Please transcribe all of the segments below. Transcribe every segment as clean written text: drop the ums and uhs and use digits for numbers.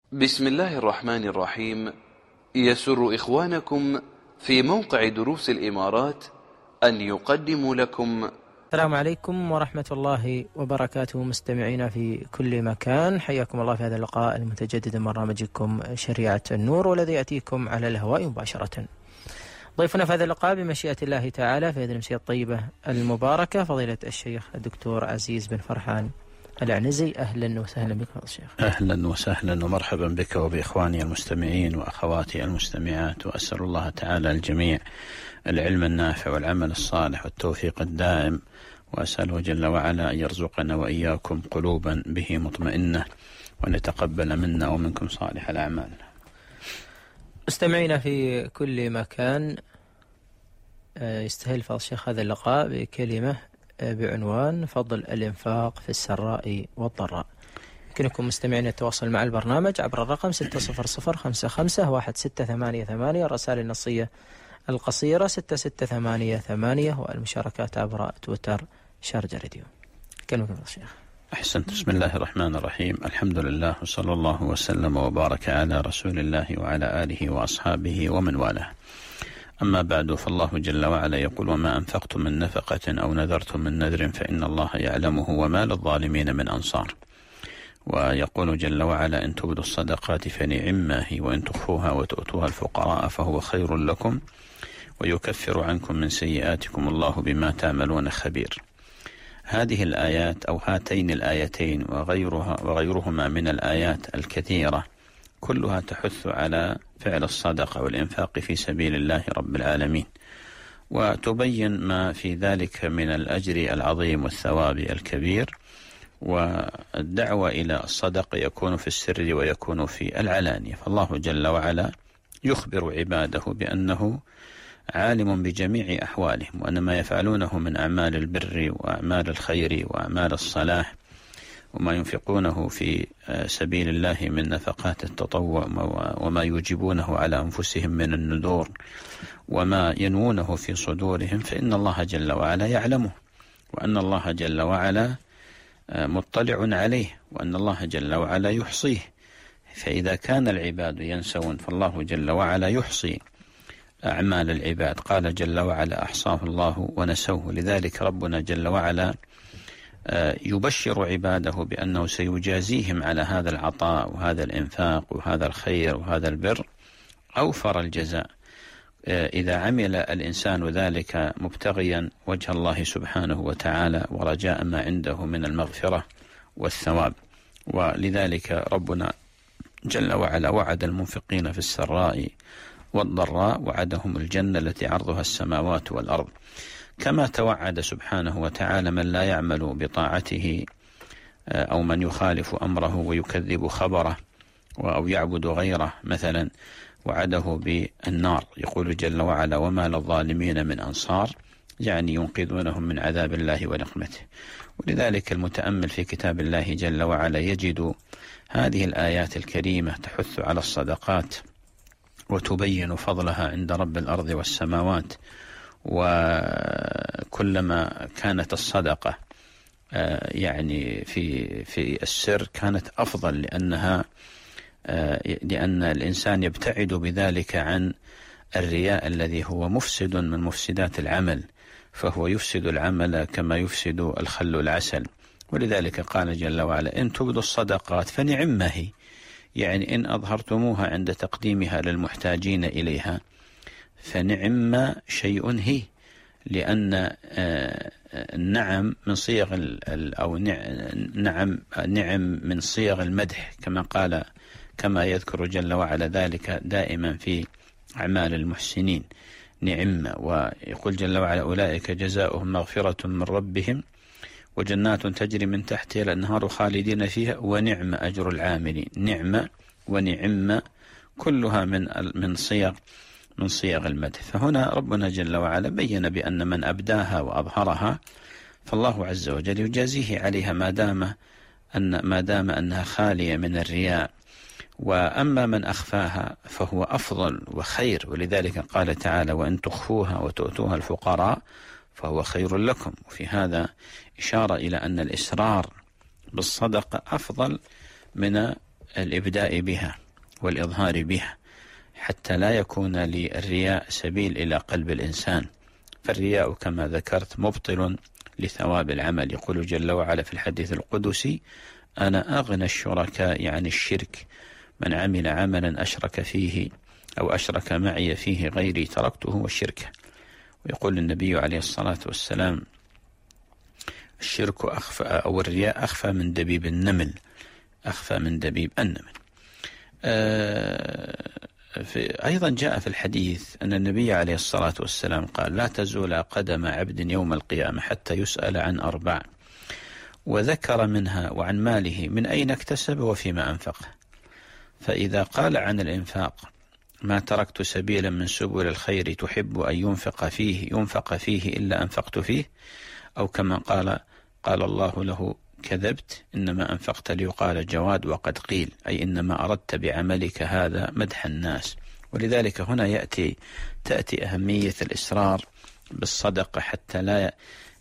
بسم الله الرحمن الرحيم. يسر إخوانكم في موقع دروس الإمارات أن يقدموا لكم. السلام عليكم ورحمة الله وبركاته، مستمعينا في كل مكان، حياكم الله في هذا اللقاء المتجدد من برنامجكم شريعة النور، والذي يأتيكم على الهواء مباشرة. ضيفنا في هذا اللقاء بمشيئة الله تعالى في هذه الأمسية الطيبة المباركة فضيلة الشيخ الدكتور عزيز بن فرحان العنزي. أهلا وسهلا بك فضيلة الشيخ. أهلا وسهلا ومرحبا بك وبإخواني المستمعين وأخواتي المستمعات، وأسأل الله تعالى الجميع العلم النافع والعمل الصالح والتوفيق الدائم، وأسأله جل وعلا أن يرزقنا وإياكم قلوبا به مطمئنة، وأن يتقبل منا ومنكم صالح الأعمال. مستمعينا في كل مكان، يستهل فضل الشيخ هذا اللقاء بكلمة بعنوان فضل الإنفاق في السراء والضراء. يمكنكم مستمعين التواصل مع البرنامج عبر الرقم 600551688، الرسائل النصية القصيرة 6688، والمشاركات عبر تويتر شارجة راديو. كلمة الشيخ. أحسنت. بسم الله الرحمن الرحيم، الحمد لله وصلى الله وسلم وبارك على رسول الله وعلى آله وأصحابه ومن والاه. أما بعد، فالله جل وعلا يقول: وما أنفقتم من نفقة أو نذرتم من نذر فإن الله يعلمه وما للظالمين من أنصار. ويقول جل وعلا: إن تبدوا الصدقات فنعما هي، وإن تخفوها وتؤتوها الفقراء فهو خير لكم ويكفر عنكم من سيئاتكم والله بما تعملون خبير. هذه الآيات أو هاتين الآيتين وغيرهما من الآيات الكثيرة كلها تحث على فعل الصدقة والإنفاق في سبيل الله رب العالمين، وتبين ما في ذلك من الأجر العظيم والثواب الكبير. والدعوة إلى الصدقة يكون في السر ويكون في العلانية، فالله جل وعلا يخبر عباده بأنه عالم بجميع أحوالهم، وأن ما يفعلونه من أعمال البر وأعمال الخير وأعمال الصلاح وما ينفقونه في سبيل الله من نفقات التطوع وما يوجبونه على أنفسهم من النذور وما ينوونه في صدورهم، فإن الله جل وعلا يعلمه، وأن الله جل وعلا مطلع عليه، وأن الله جل وعلا يحصيه. فإذا كان العباد ينسون فالله جل وعلا يحصي أعمال العباد. قال جل وعلا: أحصاه الله ونسوه. لذلك ربنا جل وعلا يبشر عباده بأنه سيجازيهم على هذا العطاء وهذا الإنفاق وهذا الخير وهذا البر أوفر الجزاء، إذا عمل الإنسان ذلك مبتغيا وجه الله سبحانه وتعالى ورجاء ما عنده من المغفرة والثواب. ولذلك ربنا جل وعلا وعد المنفقين في السراء والضراء، وعدهم الجنة التي عرضها السماوات والأرض، كما توعد سبحانه وتعالى من لا يعمل بطاعته أو من يخالف أمره ويكذب خبره أو يعبد غيره مثلا، وعده بالنار. يقول جل وعلا: وما للظالمين من أنصار، يعني ينقذونهم من عذاب الله ونقمته. ولذلك المتأمل في كتاب الله جل وعلا يجد هذه الآيات الكريمة تحث على الصدقات وتبين فضلها عند رب الأرض والسماوات. وكلما كانت الصدقة يعني في السر كانت أفضل، لأن الإنسان يبتعد بذلك عن الرياء الذي هو مفسد من مفسدات العمل، فهو يفسد العمل كما يفسد الخل العسل. ولذلك قال جل وعلا: إن تبدوا الصدقات فنعما هي، يعني إن أظهرتموها عند تقديمها للمحتاجين إليها فنعم شيء هي، لأن النعم من صيغ أو نعم من صيغ المدح، كما يذكر جل وعلا ذلك دائما في أعمال المحسنين نعمة. ويقول جل وعلا: أولئك جزاؤهم مغفرة من ربهم وجنات تجري من تحتها الأنهار خالدين فيها ونعم أجر العاملين. نعمة ونعمة كلها من صيغ المدح. فهنا ربنا جل وعلا بين بأن من أبداها وأظهرها فالله عز وجل يجازيه عليها ما دام أنها خالية من الرياء. وأما من أخفاها فهو أفضل وخير، ولذلك قال تعالى: وإن تخفوها وتؤتوها الفقراء فهو خير لكم. وفي هذا إشارة إلى أن الإسرار بالصدقة أفضل من الإبداء بها والإظهار بها، حتى لا يكون للرياء سبيل إلى قلب الإنسان. فالرياء كما ذكرت مبطل لثواب العمل. يقول جل وعلا في الحديث القدسي: أنا أغنى الشركاء عن الشرك، من عمل عملا أشرك فيه أو أشرك معي فيه غيري تركته وشركه. ويقول النبي عليه الصلاة والسلام: الشرك أخفى أو الرياء أخفى من دبيب النمل، أخفى من دبيب النمل. أيضا جاء في الحديث أن النبي عليه الصلاة والسلام قال: لا تزول قدم عبد يوم القيامة حتى يسأل عن 4، وذكر منها وعن ماله من أين اكتسب وفيما أنفقه. فإذا قال عن الإنفاق: ما تركت سبيلا من سبل الخير تحب أن ينفق فيه إلا أنفقت فيه، أو كما قال الله له: كذبت، إنما أنفقت ليقال جواد وقد قيل، أي إنما أردت بعملك هذا مدح الناس. ولذلك هنا تأتي أهمية الإصرار بالصدقة، حتى لا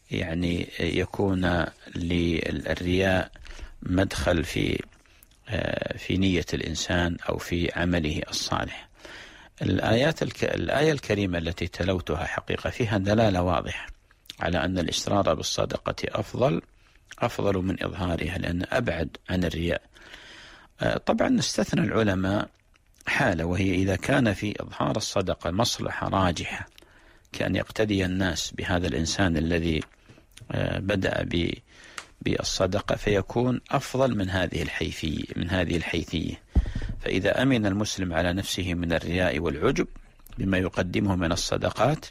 يكون للرياء مدخل في نية الإنسان أو في عمله الصالح. الآية الكريمة التي تلوتها حقيقة فيها دلالة واضحة على أن الإصرار بالصدقة أفضل من إظهارها، لأن أبعد عن الرياء. طبعا نستثنى العلماء حالة، وهي إذا كان في إظهار الصدقة مصلحة راجحة، كأن يقتدي الناس بهذا الإنسان الذي بدأ بالصدقة، فيكون أفضل من هذه الحيثية. فإذا أمن المسلم على نفسه من الرياء والعجب بما يقدمه من الصدقات،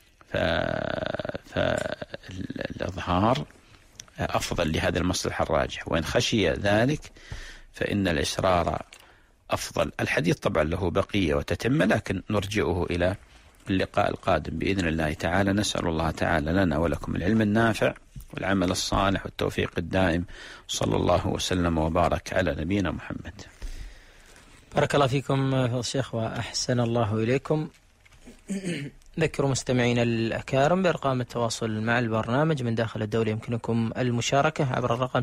فالإظهار أفضل لهذا المصلحة الراجح. وإن خشي ذلك فإن الإصرار أفضل. الحديث طبعا له بقية وتتم، لكن نرجئه إلى اللقاء القادم بإذن الله تعالى. نسأل الله تعالى لنا ولكم العلم النافع والعمل الصالح والتوفيق الدائم. صلى الله وسلم وبارك على نبينا محمد. بارك الله فيكم فضيلة الشيخ وأحسن الله إليكم. ذكروا مستمعين الأكارم بأرقام التواصل مع البرنامج من داخل الدولة. يمكنكم المشاركة عبر الرقم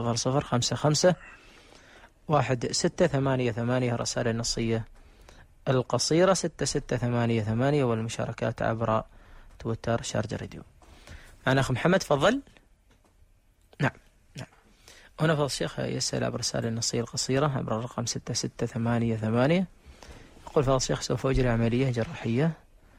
600551688 رسالة نصية القصيرة 6688، والمشاركات عبر تويتر شارجة راديو. معنا أخ محمد، تفضل. نعم. هنا فضل الشيخ يسأل عبر رسالة النصية القصيرة عبر الرقم 6688. يقول: فضل الشيخ، سوف أجري عملية جراحية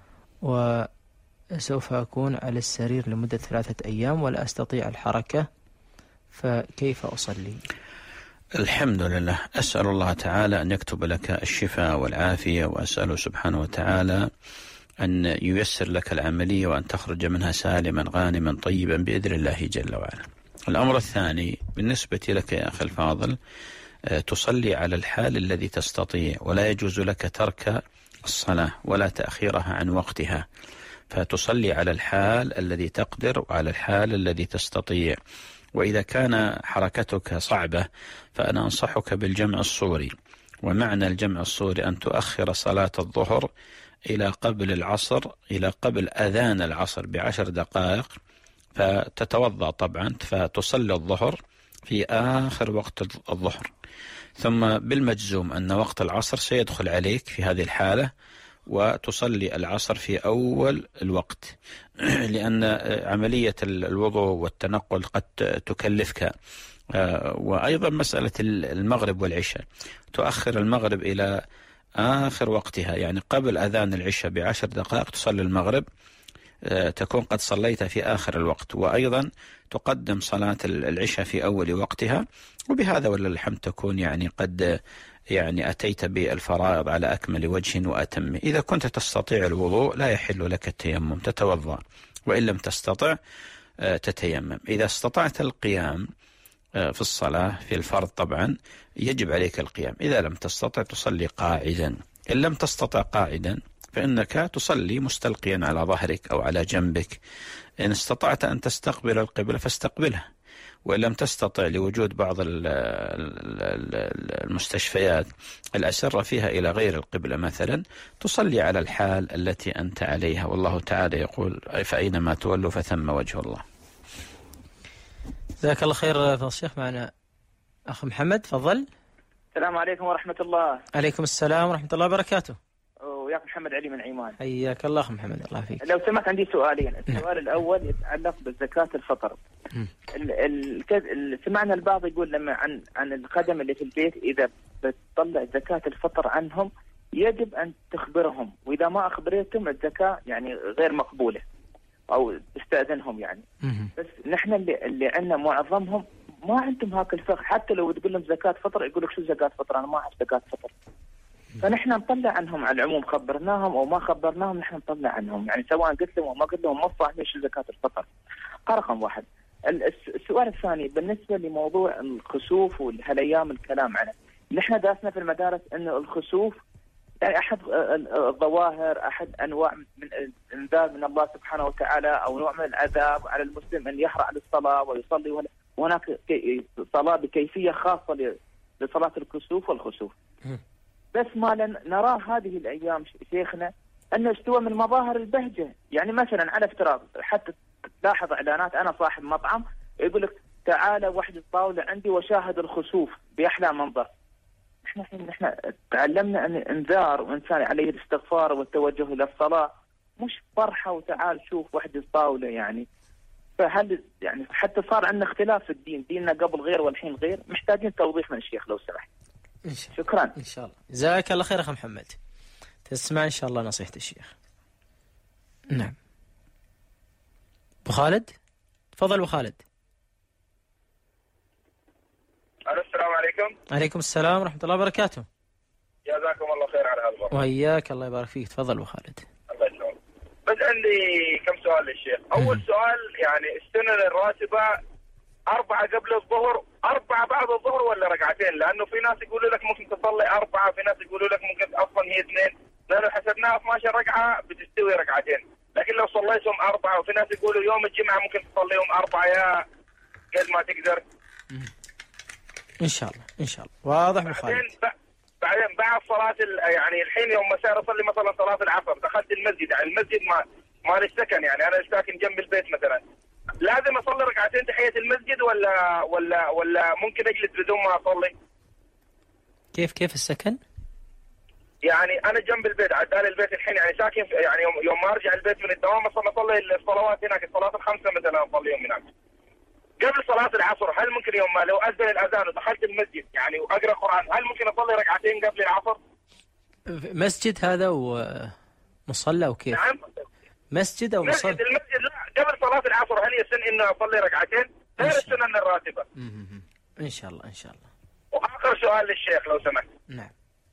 وسوف أكون على السرير لمدة 3 أيام ولا أستطيع الحركة، فكيف أصلي؟ الحمد لله. أسأل الله تعالى أن يكتب لك الشفاء والعافية، وأسأله سبحانه وتعالى أن ييسر لك العملية وأن تخرج منها سالما غانما طيبا بإذن الله جل وعلا. الأمر الثاني بالنسبة لك يا أخي الفاضل، تصلي على الحال الذي تستطيع، ولا يجوز لك ترك الصلاة ولا تأخيرها عن وقتها، فتصلي على الحال الذي تقدر وعلى الحال الذي تستطيع. وإذا كان حركتك صعبة فأنا أنصحك بالجمع الصوري. ومعنى الجمع الصوري أن تؤخر صلاة الظهر إلى قبل العصر، إلى قبل أذان العصر ب10 دقائق، فتتوضأ طبعا، فتصلي الظهر في آخر وقت الظهر، ثم بالمجزوم أن وقت العصر سيدخل عليك في هذه الحالة، وتصلي العصر في أول الوقت، لأن عملية الوضوء والتنقل قد تكلفك. وأيضا مسألة المغرب والعشاء، تؤخر المغرب إلى آخر وقتها، يعني قبل أذان العشاء ب10 دقائق تصلي المغرب، تكون قد صليت في آخر الوقت. وأيضا تقدم صلاة العشاء في أول وقتها، وبهذا ولله الحمد تكون قد أتيت بالفرائض على أكمل وجه وأتم. إذا كنت تستطيع الوضوء لا يحل لك التيمم، تتوضأ، وإن لم تستطع تتيمم. إذا استطعت القيام في الصلاة في الفرض طبعا يجب عليك القيام، إذا لم تستطع تصلي قاعدا. إن لم تستطع قاعدا فإنك تصلي مستلقيا على ظهرك أو على جنبك. إن استطعت أن تستقبل القبلة فاستقبلها، وإن لم تستطع لوجود بعض المستشفيات الأسرة فيها إلى غير القبلة مثلا، تصلي على الحال التي أنت عليها. والله تعالى يقول: فأينما تولوا فثم وجه الله. جزاك الله خير فضل الشيخ. معنا أخ محمد، تفضل. السلام عليكم ورحمة الله. عليكم السلام ورحمة الله وبركاته. وياك محمد علي من عمان. حياك الله أخ محمد، الله فيك. لو سمحت عندي سؤالين. السؤال الأول يتعلق بزكاة الفطر. سمعنا البعض يقول لما عن الخدم اللي في البيت إذا بتطلع زكاة الفطر عنهم يجب أن تخبرهم، وإذا ما أخبرتهم الزكاة يعني غير مقبولة أو تستأذنهم يعني. بس نحن اللي عندنا معظمهم ما عندهم هاك الفقه، حتى لو تقول لهم زكاة فطر يقول لك شو زكاة فطر، أنا ما أعرف زكاة فطر. فنحن نطلع عنهم على العموم، خبرناهم أو ما خبرناهم نحن نطلع عنهم، يعني سواء قلت لهم أو ما قلت لهم ما فاهمين شو زكاة الفطر. رقم واحد. السؤال الثاني بالنسبة لموضوع الخسوف وهالأيام الكلام عنه، نحن درسنا في المدارس أنه الخسوف يعني أحد الظواهر، أحد أنواع من الإنذار من الله سبحانه وتعالى، أو نوع من العذاب على المسلم أن يحرع للصلاة ويصلي. وهناك صلاة بكيفية خاصة لصلاة الكسوف والخسوف. بس ما نراه هذه الأيام شيخنا أنه استوى من مظاهر البهجة. يعني مثلا على افتراض، حتى تلاحظ إعلانات، أنا صاحب مطعم يقول لك تعال وحد الطاولة عندي وشاهد الخسوف بأحلى منظر. نحن تعلمنا أن انذار وإنسان عليه الاستغفار والتوجه إلى الصلاة، مش فرحة وتعال شوف وحد الطاولة يعني. فهل يعني حتى صار عندنا اختلاف في الدين، ديننا قبل غير والحين غير، محتاجين توضيح من الشيخ لو سمحت. شكرا. إن شاء الله. جزاك الله خير أخ محمد، تسمع إن شاء الله نصيحة الشيخ. نعم. أبو خالد، تفضل أبو خالد. السلام عليكم. عليكم السلام ورحمة الله وبركاته. جزاكم الله خير على هالمرة. وإياك، الله يبارك فيك. تفضل أبو خالد. الله يسلمك. بس عندي كم سؤال للشيخ. أول سؤال، يعني السنن الراتبة 4 قبل الظهر، 4 بعد الظهر، ولا ركعتين؟ لأنه في ناس يقولوا لك ممكن تصلي 4، في ناس يقولوا لك ممكن أصلا هي 2، لأنه حسبناها 12 ركعة بتستوي ركعتين. لكن لو صليتهم 4، وفي ناس يقولوا يوم الجمعة ممكن تصليهم 4 يا قد ما تقدر. إن شاء الله إن شاء الله. واضح أبو خالد. بعدين بعد صلاة يعني الحين يوم مساء أصلي مثلا صلاة العصر، دخلت المسجد، يعني المسجد ما السكن، يعني أنا ساكن جنب البيت مثلا، لازم أصلي ركعتين تحية المسجد ولا ممكن أجلس بدون ما أصلي؟ كيف السكن؟ يعني أنا جنب البيت، عدال البيت الحين، يعني ساكن يعني يوم ما أرجع البيت من الدوام أصلي الصلوات هناك، الصلاة ال5 مثلا أصليهم هناك. قبل صلاة العصر هل ممكن يوم ما لو أذن الأذان ودخلت المسجد يعني وأقرأ قرآن، هل ممكن أصلي ركعتين قبل العصر؟ مسجد هذا ومصلى وكيف؟ نعم. مسجد أو مصلى؟ المسجد لا، قبل صلاة العصر هل يسن إني أصلي ركعتين غير السنن الراتبة؟ إن شاء الله إن شاء الله. وآخر سؤال للشيخ لو سمحت. نعم.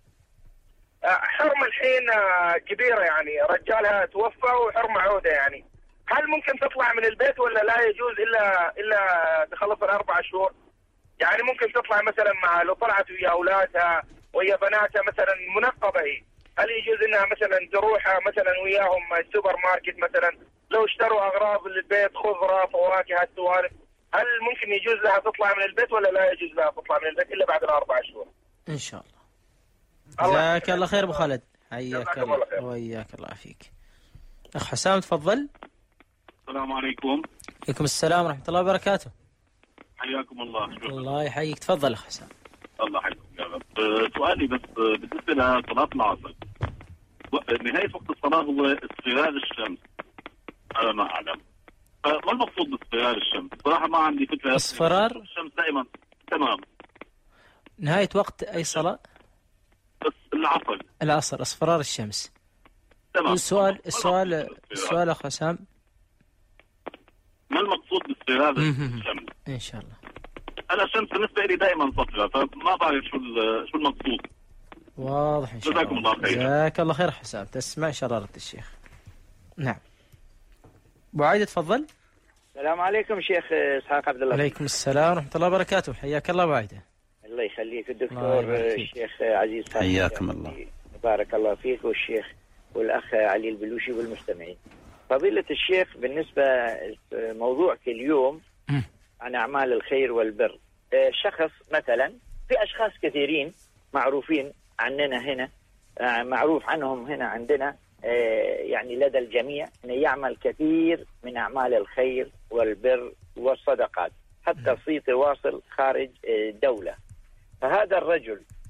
حرمة الحين كبيرة، يعني رجالها توفى وحرمة عودة، يعني هل ممكن تطلع من البيت ولا لا يجوز إلا تخلص ال4 شهور؟ يعني ممكن تطلع مثلا لو طلعت ويا أولادها ويا بناتها مثلا منقبة هي، هل يجوز إنها مثلا تروح مثلا وياهم السوبر ماركت مثلا، لو اشتروا أغراض للبيت خضرة فواكه السوالف، هل ممكن يجوز لها تطلع من البيت ولا لا يجوز لها تطلع من البيت إلا بعد ال4 شهور؟ إن شاء الله. جزاك الله خير أبو خالد، حياك الله وإياك، الله فيك. أخ حسام تفضل. السلام عليكم. عليكم السلام ورحمة الله وبركاته. حياكم الله. الله يحييك. تفضل أخ حسام. الله يحييكم يا رب. سؤالي بس بالنسبة لصلاة العصر، نهاية وقت الصلاة هو اصفرار الشمس على ما أعلم، فما المقصود باصفرار الشمس؟ صراحة ما عندي فكرة. اصفرار الشمس دائما. تمام. نهاية وقت أي صلاة؟ بس العصر اصفرار الشمس. تمام. السؤال أخ حسام، ما المقصود باصفرار الشمس؟ إن شاء الله. أنا الشمس بالنسبة لي دائما صفرة، فما بعرف شو المقصود. واضح إن شاء الله. جزاكم الله خير. جزاك الله خير حسام، تسمع شرارة الشيخ. نعم. أبو عايدة تفضل. السلام عليكم شيخ إسحاق عبد الله. عليكم السلام ورحمة الله وبركاته. حياك الله أبو عايدة. الله يخليك. الدكتور الشيخ عزيز حياكم الله. بارك الله فيك، والشيخ والأخ علي البلوشي والمستمعين. فضيلة الشيخ، بالنسبة موضوعك اليوم عن أعمال الخير والبر، شخص مثلا، في أشخاص كثيرين معروفين عننا هنا، معروف عنهم هنا عندنا يعني لدى الجميع أن يعمل كثير من أعمال الخير والبر والصدقات، حتى صيت واصل خارج دولة. فهذا الرجل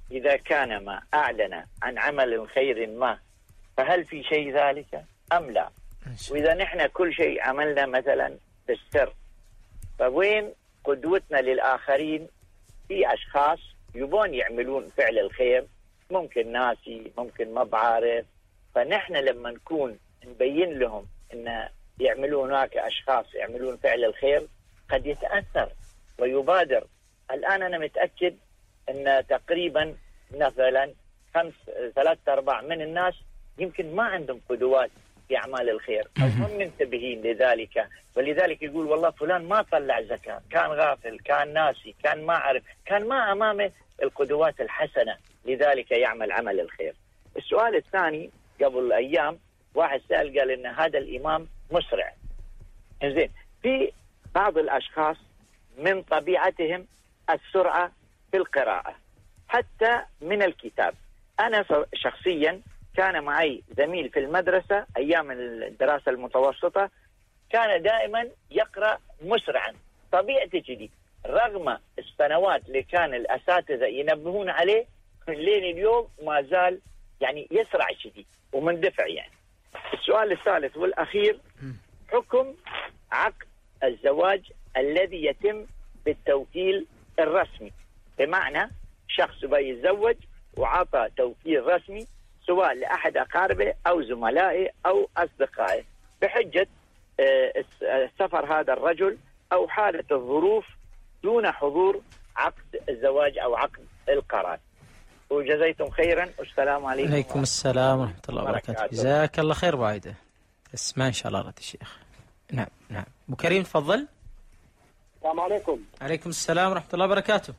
إذا كان ما أعلن عن عمل خير ما فهل في شيء ذلك أم لا؟ وإذا نحن كل شيء عملنا مثلا بالسر، فوين قدوتنا للآخرين؟ في أشخاص يبون يعملون فعل الخير، ممكن ناسي، ممكن ما بعارف، فنحن لما نكون نبين لهم أن يعملون، هناك أشخاص يعملون فعل الخير، قد يتأثر ويبادر. الآن أنا متأكد أن تقريبا مثلا 3/4 من الناس يمكن ما عندهم قدوات في أعمال الخير أو هم منتبهين لذلك، ولذلك يقول والله فلان ما طلع زكاة، كان غافل، كان ناسي، كان ما عرف، كان ما أمامه القدوات الحسنة، لذلك يعمل عمل الخير. السؤال الثاني، قبل أيام واحد سأل قال إن هذا الإمام مسرع. إنزين، في بعض الأشخاص من طبيعتهم السرعة في القراءة حتى من الكتاب. أنا شخصيا كان معي زميل في المدرسة أيام الدراسة المتوسطة، كان دائما يقرأ مسرعا، طبيعته كذي، رغم السنوات اللي كان الأساتذة ينبهون عليه، لين اليوم ما زال يعني يسرع كذي ومندفع يعني. السؤال الثالث والأخير، حكم عقد الزواج الذي يتم بالتوكيل الرسمي، بمعنى شخص بيتزوج وعطى توكيل رسمي سواء لأحد أقاربه أو زملائه أو أصدقائه بحجة سفر هذا الرجل أو حالة الظروف دون حضور عقد الزواج أو عقد القران. وجزيتم خيرا، والسلام عليكم. عليكم السلام ورحمة الله وبركاته. جزاك الله خير بعيدة. اسمع إن شاء الله رد الشيخ. نعم. أبو كريم تفضل. السلام عليكم. عليكم السلام ورحمة الله وبركاته.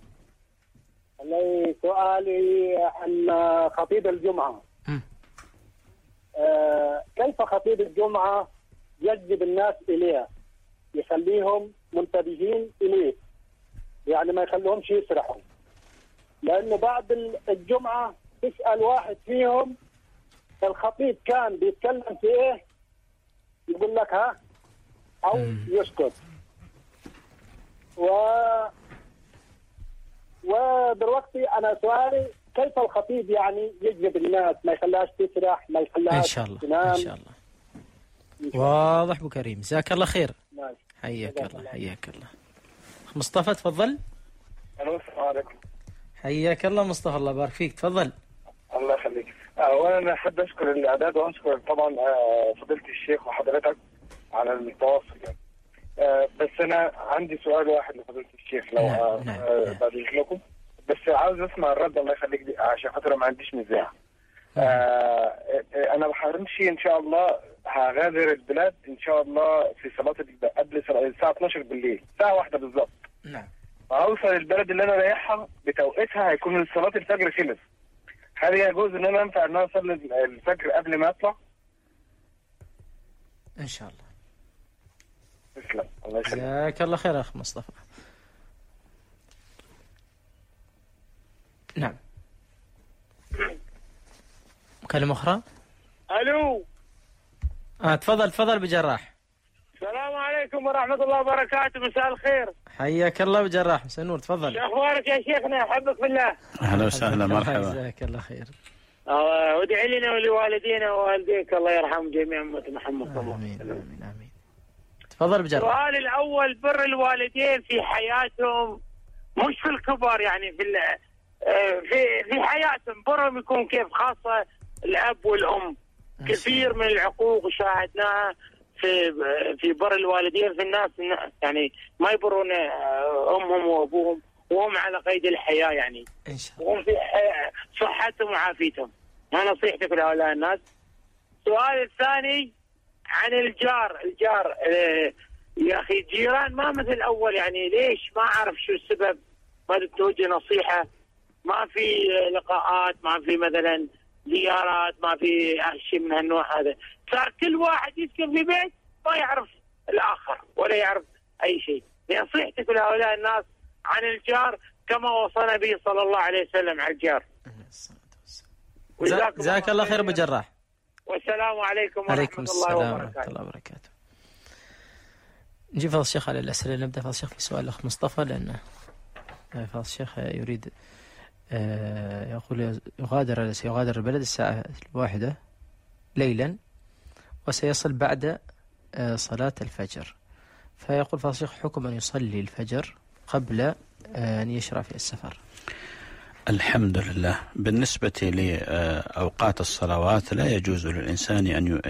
لي سؤالي عن خطيب الجمعة. كيف خطيب الجمعة يجذب الناس إليه، يخليهم منتبهين إليه، يعني ما يخليهمش يسرحوا؟ لأنه بعد الجمعة تسأل واحد فيهم الخطيب كان بيتكلم في إيه، يقول لك ها، أو يسكت. ودلوقتي أنا سؤالي كيف الخطيب يعني يجذب الناس، ما يخليهاش تسرح، ما يخليهاش تنام؟ إن شاء الله. واضح أبو كريم، جزاك الله خير. حياك الله. مصطفى تفضل. السلام عليكم. حياك الله مصطفى، الله يبارك فيك، تفضل. الله يخليك. وانا احب اشكر الاعداد واشكر طبعا فضيلة الشيخ وحضرتك على التواصل يعني. بس انا عندي سؤال واحد لفضيلة الشيخ لو بعد اذنكم، بس عاوز اسمع الرد الله يخليك عشان خاطر ما عنديش نزاع. انا بحرمشي ان شاء الله، هغادر البلاد ان شاء الله في صلاة قبل الساعة 12 بالليل، ساعة واحدة بالظبط. نعم. هوصل البلد اللي انا رايحها بتوقيتها، هيكون صلاة الفجر خلص. هل يجوز ان انا ينفع ان انا اصلي الفجر قبل ما اطلع؟ ان شاء الله. تسلم، الله يخليك. جزاك الله خير اخ مصطفى. نعم. مكالمة أخرى. الو. تفضل بجراح. السلام عليكم ورحمة الله وبركاته، مساء الخير. حياك الله بجراح، مساء النور، تفضل. شو اخبارك يا شيخنا؟ احبك بالله. اهلا وسهلا، مرحبا. جزاك الله خير. وادعي لنا ولوالدينا ووالديك الله يرحم جميع أمة محمد صلى الله عليه وسلم. آمين. تفضل بجراح. السؤال الأول، بر الوالدين في حياتهم، مش في الكبر يعني، في حياتهم برهم يكون كيف، خاصة الأب والأم. كثير من العقوق شاهدناها في بر الوالدين، في الناس يعني ما يبرون أمهم وأبوهم وهم على قيد الحياة يعني، إن شاء الله. وهم في صحتهم وعافيتهم. ما نصيحتك لهؤلاء الناس. السؤال الثاني عن الجار يا أخي الجيران ما مثل أول يعني، ليش؟ ما أعرف شو السبب. ما توجه نصيحة، ما في لقاءات، ما في مثلا زيارات، ما في شيء من هالنوع هذا. صار كل واحد يسكن في بيت ما يعرف الآخر ولا يعرف أي شيء. نصيحتك لهؤلاء الناس عن الجار كما وصى به صلى الله عليه وسلم على الجار. جزاك الله خير بجراح. والسلام عليكم ورحمة الله وبركاته. نجي فضل الشيخ على الأسئلة. نبدأ فضل الشيخ في سؤال الأخ مصطفى، لأن فضل الشيخ يريد يقول سيغادر البلد الساعة 1 ليلا وسيصل بعد صلاة الفجر. فيقول فضيلة الشيخ حكم أن يصلي الفجر قبل أن يشرع في السفر. الحمد لله. بالنسبة لأوقات الصلوات لا يجوز للإنسان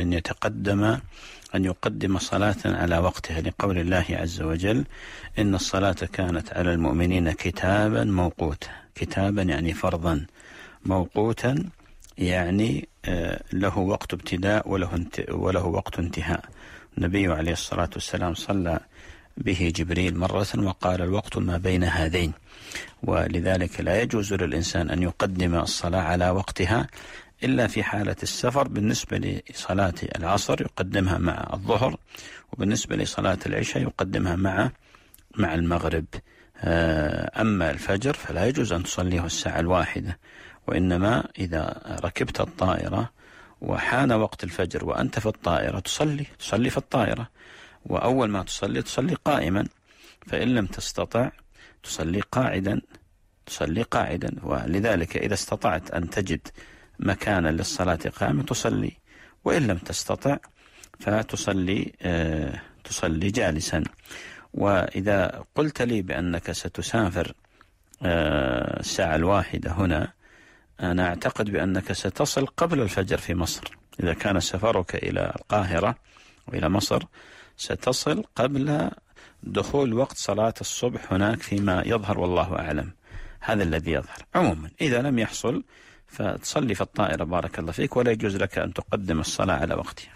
أن يقدم صلاة على وقتها، لقول الله عز وجل: إن الصلاة كانت على المؤمنين كتابا موقوتا. كتابا يعني فرضا، موقوتا يعني له وقت ابتداء وله وقت انتهاء. النبي عليه الصلاة والسلام صلى به جبريل مرة وقال: الوقت ما بين هذين. ولذلك لا يجوز للإنسان أن يقدم الصلاة على وقتها إلا في حالة السفر. بالنسبة لصلاة العصر يقدمها مع الظهر، وبالنسبة لصلاة العشاء يقدمها مع المغرب. أما الفجر فلا يجوز أن تصليه الساعة 1، وإنما إذا ركبت الطائرة وحان وقت الفجر وأنت في الطائرة تصلي في الطائرة، وأول ما تصلي قائما، فإن لم تستطع تصلي قاعدا. ولذلك إذا استطعت أن تجد مكانا للصلاة قائما تصلي، وإن لم تستطع فتصلي جالسا. وإذا قلت لي بأنك ستسافر الساعة 1 هنا، أنا أعتقد بأنك ستصل قبل الفجر في مصر. إذا كان سفرك إلى القاهرة وإلى مصر ستصل قبل دخول وقت صلاة الصبح هناك فيما يظهر، والله أعلم. هذا الذي يظهر. عموما إذا لم يحصل فتصلي في الطائرة بارك الله فيك، ولا يجوز لك أن تقدم الصلاة على وقتها.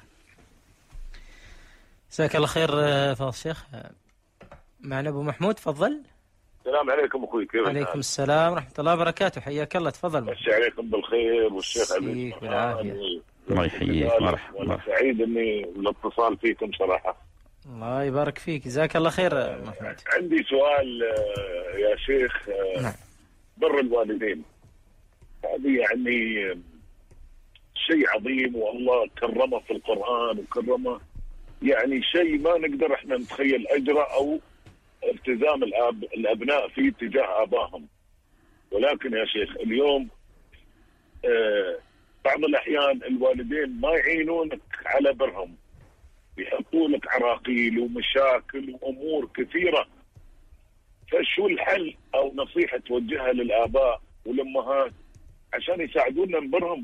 جزاك الله خير فضل الشيخ. معنا أبو محمود، تفضل. السلام عليكم أخوي، كيف عليكم السلام ورحمة الله وبركاته، حياك الله، تفضل. مسي عليكم بالخير، والشيخ عبيد بالعافية. الله يحييك، مرحبا. سعيد إني الاتصال فيكم صراحة. الله يبارك فيك، جزاك الله خير محمود. عندي سؤال يا شيخ. نعم. بر الوالدين هذه يعني شيء عظيم، والله كرمه في القرآن وكرمه، يعني شيء ما نقدر احنا نتخيل أجره أو التزام الأبناء فيه تجاه آبائهم. ولكن يا شيخ اليوم بعض الأحيان الوالدين ما يعينونك على برهم، يحطوا لك عراقيل ومشاكل وأمور كثيرة. فشو الحل أو نصيحة توجهها للآباء والأمهات عشان يساعدونا نبرهم؟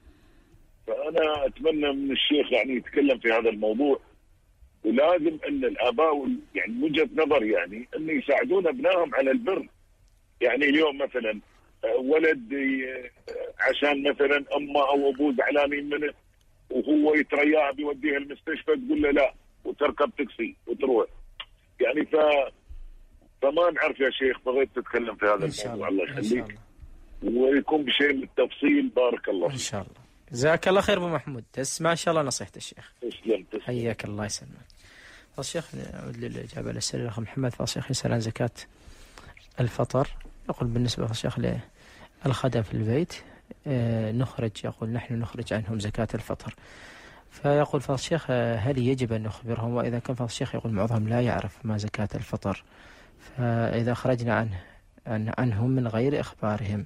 فأنا أتمنى من الشيخ يعني يتكلم في هذا الموضوع، ولازم أن الآباء يعني وجهة نظر يعني أن يساعدون أبنائهم على البر. يعني اليوم مثلا ولد عشان مثلا أمه أو أبوه زعلانين منه وهو يترياها بيوديها المستشفى، تقول له لا وتركب تاكسي وتروح. يعني فما نعرف يا شيخ، بغيت تتكلم في هذا الموضوع. الله يخليك ويكون بشيء من التفصيل، بارك الله إن شاء الله. جزاك الله خير أبو محمود، تسمع إن شاء الله نصيحة الشيخ. تسلم. حياك الله، يسلمك. الشيخ نعود للإجابة على الأسئلة. الأخ محمد الشيخ يسأل عن زكاة الفطر. يقول بالنسبة للشيخ للخدم في البيت يقول نحن نخرج عنهم زكاة الفطر. فيقول فضل الشيخ هل يجب أن نخبرهم؟ وإذا كان فضل الشيخ يقول معظمهم لا يعرف ما زكاة الفطر، فإذا خرجنا عنهم من غير إخبارهم.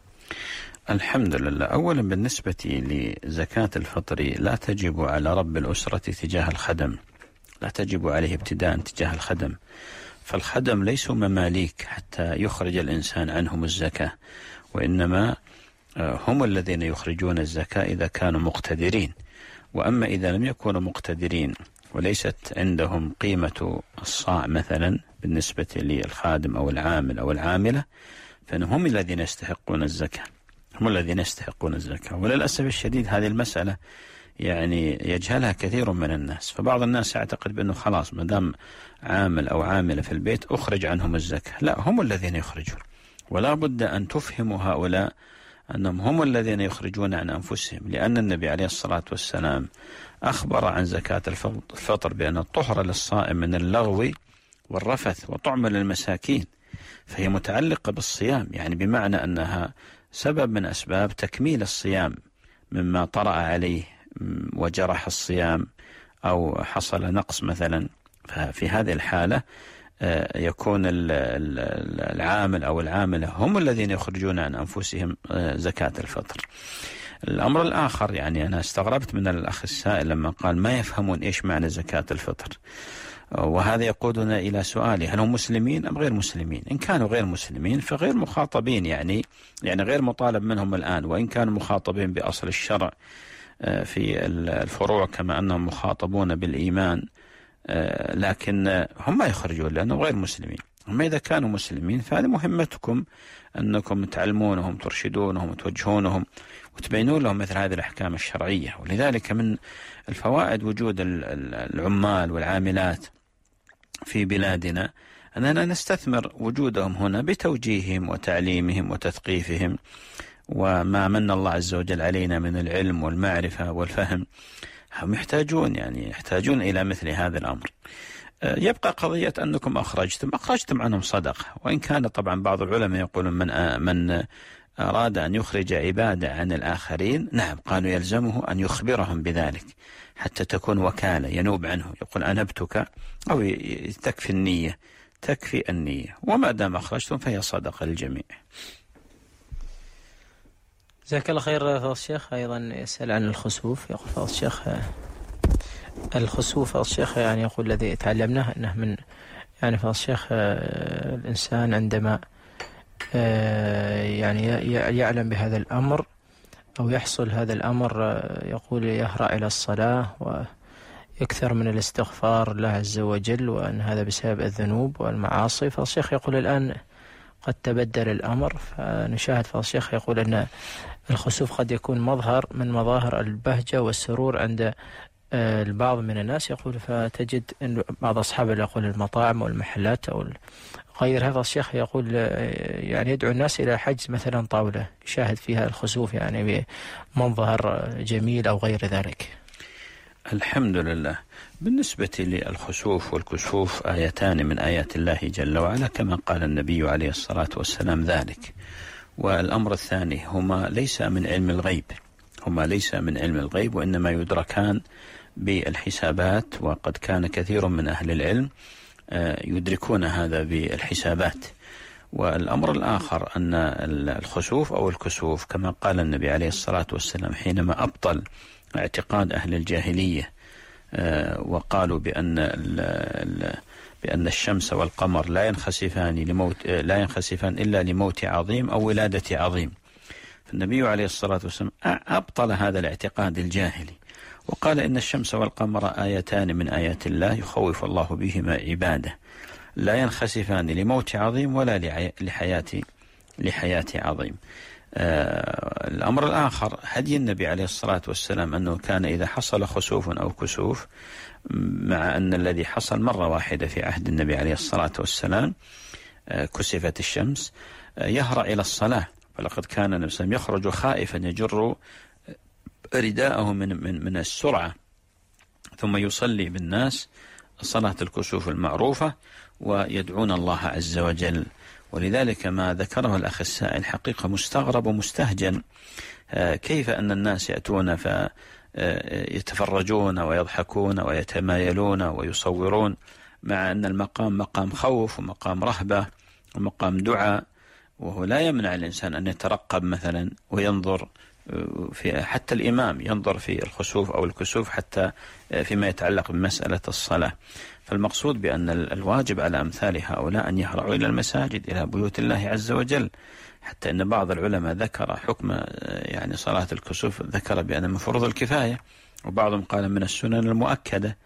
الحمد لله. أولا بالنسبة لزكاة الفطر لا تجب على رب الأسرة تجاه الخدم، لا تجب عليه ابتداء تجاه الخدم، فالخدم ليسوا مماليك حتى يخرج الإنسان عنهم الزكاة، وإنما هم الذين يخرجون الزكاة إذا كانوا مقتدرين. وأما إذا لم يكونوا مقتدرين وليست عندهم قيمة الصاع مثلا بالنسبة للخادم أو العامل أو العاملة، فهم الذين يستحقون الزكاة، هم الذين يستحقون الزكاة. وللأسف الشديد هذه المسألة يعني يجهلها كثير من الناس، فبعض الناس يعتقد بأنه خلاص ما دام عامل أو عاملة في البيت أخرج عنهم الزكاة. لا، هم الذين يخرجون، ولا بد أن تفهموا هؤلاء أنهم هم الذين يخرجون عن أنفسهم، لأن النبي عليه الصلاة والسلام أخبر عن زكاة الفطر بأن الطهر للصائم من اللغو والرفث وطعم للمساكين، فهي متعلقة بالصيام، يعني بمعنى أنها سبب من أسباب تكميل الصيام مما طرأ عليه وجرح الصيام أو حصل نقص مثلا. ففي هذه الحالة يكون العامل أو العاملة هم الذين يخرجون عن أنفسهم زكاة الفطر. الأمر الآخر، يعني أنا استغربت من الأخ السائل لما قال ما يفهمون إيش معنى زكاة الفطر، وهذا يقودنا إلى سؤالي: هل هم مسلمين أم غير مسلمين؟ إن كانوا غير مسلمين فغير مخاطبين، يعني غير مطالب منهم الآن، وإن كانوا مخاطبين بأصل الشرع في الفروع كما أنهم مخاطبون بالإيمان، لكن هم ما يخرجون لأنهم غير مسلمين. هم إذا كانوا مسلمين فهذه مهمتكم، أنكم تعلمونهم، ترشدونهم، وتوجهونهم، وتبينون لهم مثل هذه الأحكام الشرعية. ولذلك من الفوائد وجود العمال والعاملات في بلادنا أننا نستثمر وجودهم هنا بتوجيههم وتعليمهم وتثقيفهم، وما من الله عز وجل علينا من العلم والمعرفة والفهم، هم يحتاجون إلى مثل هذا الأمر. يبقى قضية أنكم أخرجتم عنهم صدقة، وإن كان طبعا بعض العلماء يقولون من أراد أن يخرج عبادة عن الآخرين، نعم، قالوا يلزمه أن يخبرهم بذلك حتى تكون وكالة ينوب عنه، يقول أنبتك، أو تكفي النية، وما دام أخرجتم فهي صدقة للجميع. جزاك الله خير. فضل الشيخ أيضا يسأل عن الخسوف، يقول فضل الشيخ الخسوف، فضل الشيخ يعني يقول الذي تعلمناه أنه من يعني فضل الشيخ الإنسان عندما يعني يعلم بهذا الأمر أو يحصل هذا الأمر يقول يهرع إلى الصلاة ويكثر من الاستغفار الله عز وجل، وأن هذا بسبب الذنوب والمعاصي. فالشيخ يقول الآن قد تبدل الأمر، فنشاهد فالشيخ يقول أن الخسوف قد يكون مظهر من مظاهر البهجة والسرور عند البعض من الناس، يقول فتجد أن بعض أصحاب يقول المطاعم والمحلات أو غير هذا. الشيخ يقول يعني يدعو الناس إلى حجز مثلا طاولة يشاهد فيها الخسوف يعني بمنظر جميل أو غير ذلك. الحمد لله. بالنسبة للخسوف والكسوف آيتان من آيات الله جل وعلا كما قال النبي عليه الصلاة والسلام ذلك. والأمر الثاني هما ليس من علم الغيب، وإنما يدركان بالحسابات، وقد كان كثير من أهل العلم يدركون هذا بالحسابات. والأمر الآخر أن الخسوف أو الكسوف كما قال النبي عليه الصلاة والسلام حينما أبطل اعتقاد أهل الجاهلية وقالوا بأن الشمس والقمر لا ينخسفان إلا لموت عظيم أو ولادة عظيم. فالنبي عليه الصلاة والسلام أبطل هذا الاعتقاد الجاهلي وقال إن الشمس والقمر آيتان من آيات الله يخوف الله بهما عباده، لا ينخسفان لموت عظيم ولا لحياة عظيم. الأمر الآخر هدي النبي عليه الصلاة والسلام أنه كان إذا حصل خسوف أو كسوف، مع أن الذي حصل مرة واحدة في عهد النبي عليه الصلاة والسلام كسفت الشمس، يهرع إلى الصلاة. فلقد كان النبي صلى الله عليه وسلم يخرج خائفا يجر رداءه من السرعة، ثم يصلي بالناس صلاة الكسوف المعروفة ويدعون الله عز وجل. ولذلك ما ذكره الأخ السائل حقيقة مستغرب ومستهجن، كيف أن الناس يأتون فيتفرجون ويضحكون ويتمايلون ويصورون، مع أن المقام مقام خوف ومقام رهبة ومقام دعاء، وهو لا يمنع الإنسان أن يترقب مثلا وينظر في، حتى الإمام ينظر في الخسوف أو الكسوف حتى فيما يتعلق بمسألة الصلاة. فالمقصود بأن الواجب على أمثال هؤلاء أن يهرعوا إلى المساجد، إلى بيوت الله عز وجل، حتى أن بعض العلماء ذكر حكم يعني صلاة الكسوف، ذكر بأن من فروض الكفاية، وبعضهم قال من السنن المؤكدة،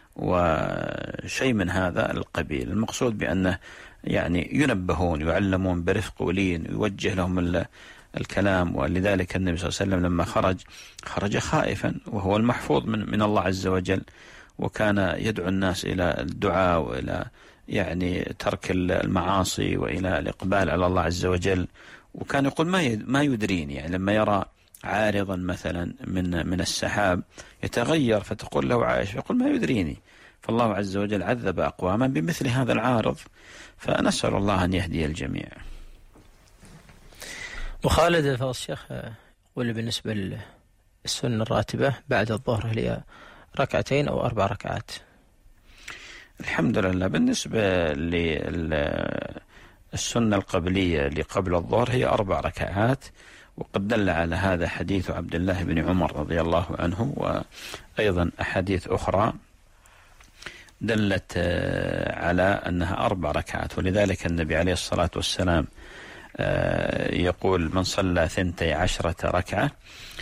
وشيء من هذا القبيل. المقصود بأنه يعني ينبهون يعلمون برفق ولين، يوجه لهم الكلام. ولذلك النبي صلى الله عليه وسلم لما خرج خائفا، وهو المحفوظ من الله عز وجل، وكان يدعو الناس إلى الدعاء وإلى يعني ترك المعاصي وإلى الإقبال على الله عز وجل. وكان يقول ما يدريني، يعني لما يرى عارضا مثلا من السحاب يتغير، فتقول له عائشة يقول ما يدريني. فالله عز وجل عذب أقواما بمثل هذا العارض، فنسأل الله أن يهدي الجميع. وخالد فضل الشيخ يقول بالنسبة للسنة الراتبة بعد الظهر هي 2 أو 4 ركعات؟ الحمد لله. بالنسبة للسنة القبلية لقبل الظهر هي 4 ركعات، وقد دل على هذا حديث عبد الله بن عمر رضي الله عنه، وأيضا أحاديث أخرى دلت على أنها 4 ركعات. ولذلك النبي عليه الصلاة والسلام يقول: من صلى 12 ركعة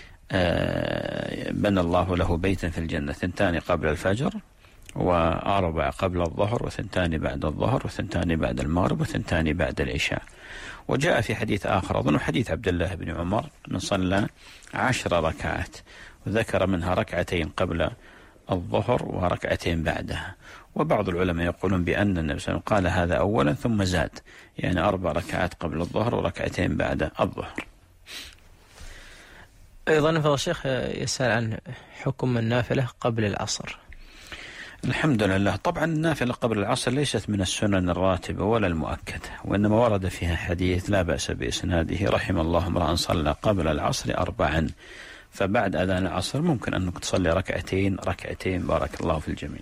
بنى الله له بيتا في الجنة، 2 قبل الفجر، و4 قبل الظهر، و2 بعد الظهر، و2 بعد المغرب، و2 بعد العشاء. وجاء في حديث آخر أظن حديث عبد الله بن عمر: من صلى 10 ركعات، وذكر منها 2 قبل الظهر و2 بعدها. وبعض العلماء يقولون بأن النبي صلى الله عليه وسلم قال هذا أولا ثم زاد، يعني 4 ركعات قبل الظهر و2 بعد الظهر. أيضا فضل الشيخ يسأل عن حكم النافلة قبل العصر. الحمد لله. طبعا النافلة قبل العصر ليست من السنن الراتبة ولا المؤكدة، وإنما ورد فيها حديث لا بأس بإسناده: رحم الله امرأ صلى قبل العصر 4، فبعد أذان العصر ممكن أنك تصلي 2 ركعتين. بارك الله في الجميع.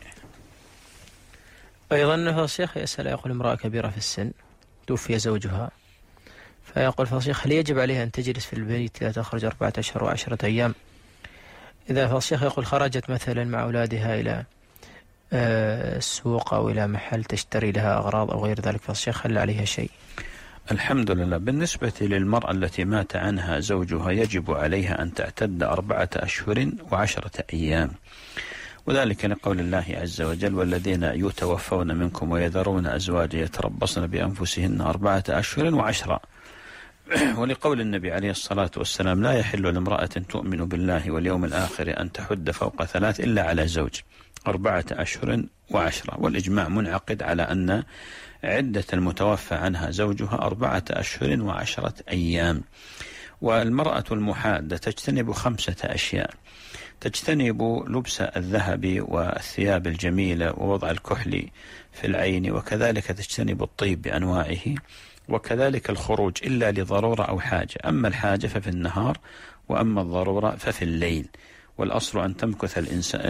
أيضا فضل الشيخ يسأل، يقول: امرأة كبيرة في السن توفي زوجها، فيقول فضل الشيخ: هل يجب عليها أن تجلس في البيت لا تخرج 4 أشهر و10 أيام؟ إذا فضل الشيخ يقول خرجت مثلا مع أولادها إلى السوق أو إلى محل تشتري لها أغراض أو غير ذلك، فضل الشيخ هل عليها شيء؟ الحمد لله. بالنسبة للمرأة التي مات عنها زوجها يجب عليها أن تعتد 4 أشهر و10 أيام، وذلك لقول الله عز وجل: والذين يتوفون منكم ويذرون أزواجا يتربصن بأنفسهن 4 أشهر و10. ولقول النبي عليه الصلاة والسلام: لا يحل لامرأة تؤمن بالله واليوم الآخر أن تحد فوق 3 إلا على زوج، 4 أشهر و10. والإجماع منعقد على أن عدة المتوفى عنها زوجها 4 أشهر و10 أيام. والمرأة المحادة تجتنب 5 أشياء: تجتنب لبس الذهب والثياب الجميلة ووضع الكحل في العين، وكذلك تجتنب الطيب بأنواعه، وكذلك الخروج إلا لضرورة أو حاجة. أما الحاجة ففي النهار، وأما الضرورة ففي الليل. والأصل أن تمكث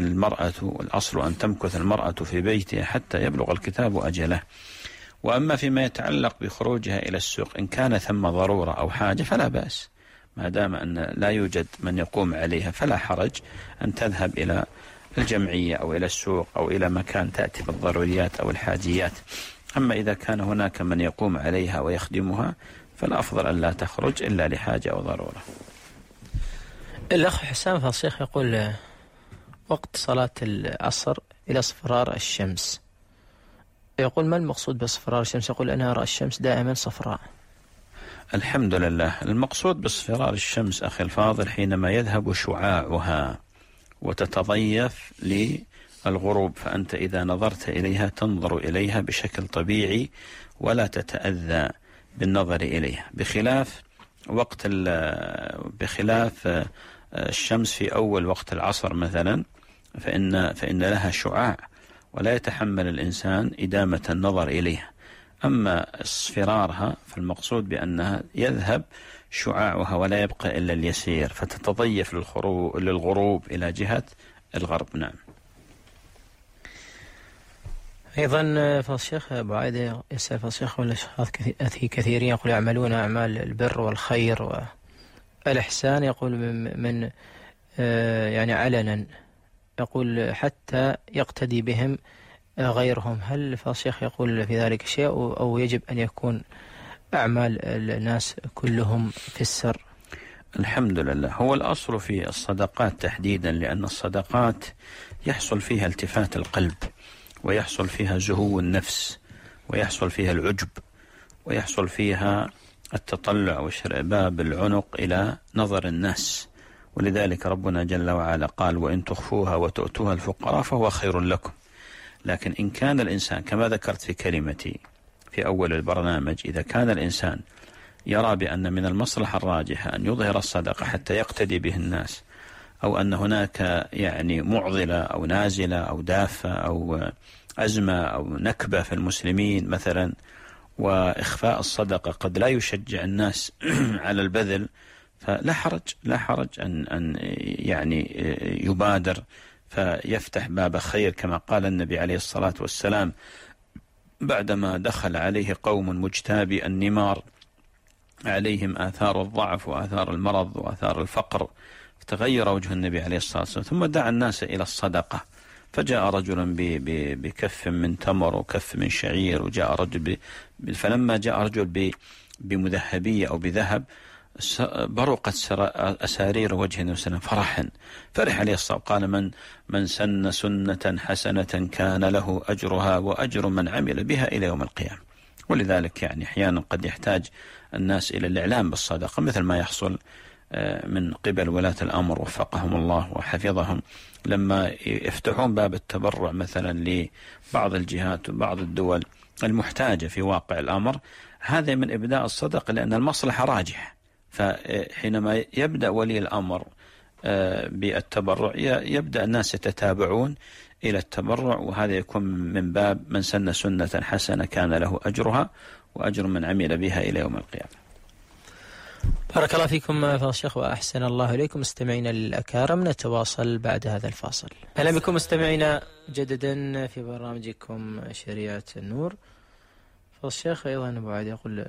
المرأة في بيتها حتى يبلغ الكتاب أجله. وأما فيما يتعلق بخروجها إلى السوق، إن كان ثم ضرورة أو حاجة فلا بأس، ما دام أن لا يوجد من يقوم عليها فلا حرج أن تذهب إلى الجمعية أو إلى السوق أو إلى مكان تأتي بالضروريات أو الحاجيات. أما إذا كان هناك من يقوم عليها ويخدمها فالأفضل أن لا تخرج إلا لحاجة أو ضرورة. الأخ حسام فضل الشيخ يقول: وقت صلاة العصر إلى اصفرار الشمس، يقول: ما المقصود باصفرار الشمس؟ يقول: أنا أرى الشمس دائما صفراء. الحمد لله. المقصود باصفرار الشمس أخي الفاضل حينما يذهب شعاعها وتتضيف للغروب، فأنت إذا نظرت إليها تنظر إليها بشكل طبيعي ولا تتأذى بالنظر إليها، بخلاف الشمس في أول وقت العصر مثلا، فإن لها شعاع ولا يتحمل الإنسان إدامة النظر إليها. أما اصفرارها فالمقصود بأنها يذهب شعاعها ولا يبقى إلا اليسير، فتتضيف للغروب إلى جهة الغرب. نعم. أيضا فضل الشيخ أبو عايدة يسأل فضل الشيخ: والأشخاص كثيرين يقول يعملون أعمال البر والخير والإحسان، يقول من يعني علنا، يقول حتى يقتدي بهم غيرهم، هل فضل الشيخ يقول في ذلك شيء أو يجب أن يكون أعمال الناس كلهم في السر؟ الحمد لله. هو الأصل في الصدقات تحديدا، لأن الصدقات يحصل فيها التفات القلب، ويحصل فيها زهو النفس، ويحصل فيها العجب، ويحصل فيها التطلع واشرباب العنق إلى نظر الناس. ولذلك ربنا جل وعلا قال: وإن تخفوها وتؤتوها الفقراء فهو خير لكم. لكن إن كان الإنسان كما ذكرت في كلمتي في أول البرنامج، إذا كان الإنسان يرى بأن من المصلحة الراجحة أن يظهر الصدقة حتى يقتدي به الناس، أو أن هناك يعني معضلة أو نازلة أو دافة أو أزمة أو نكبة في المسلمين مثلا، وإخفاء الصدقة قد لا يشجع الناس على البذل، فلا حرج أن يعني يبادر فيفتح باب خير، كما قال النبي عليه الصلاة والسلام بعدما دخل عليه قوم مجتابي النمار عليهم آثار الضعف وآثار المرض وآثار الفقر، فتغير وجه النبي عليه الصلاة والسلام، ثم دعا الناس إلى الصدقة، فجاء رجل بكف من تمر وكف من شعير، وجاء رجل فلما جاء رجل بمذهبية أو بذهب برقت أسارير وجه النبي صلى الله عليه وسلم فرحا، فرح عليه الصلاة قال من سن سنة حسنة كان له أجرها وأجر من عمل بها إلى يوم القيامة. ولذلك يعني أحيانا قد يحتاج الناس إلى الإعلام بالصدقة، مثل ما يحصل من قبل ولاة الأمر وفقهم الله وحفظهم، لما يفتحون باب التبرع مثلا لبعض الجهات وبعض الدول المحتاجة في واقع الأمر، هذا من إبداء الصدقة لأن المصلحة راجح. فحينما يبدأ ولي الأمر بالتبرع يبدأ الناس يتتابعون إلى التبرع، وهذا يكون من باب من سن سنة حسنة كان له أجرها وأجر من عمل بها إلى يوم القيامة. بارك الله فيكم فضيلة الشيخ وأحسن الله إليكم. مستمعينا الأكارم، نتواصل بعد هذا الفاصل. أهلا بكم مستمعينا جددا في برنامجكم شريعة النور. فضيلة الشيخ أيضا أبو عادي يقول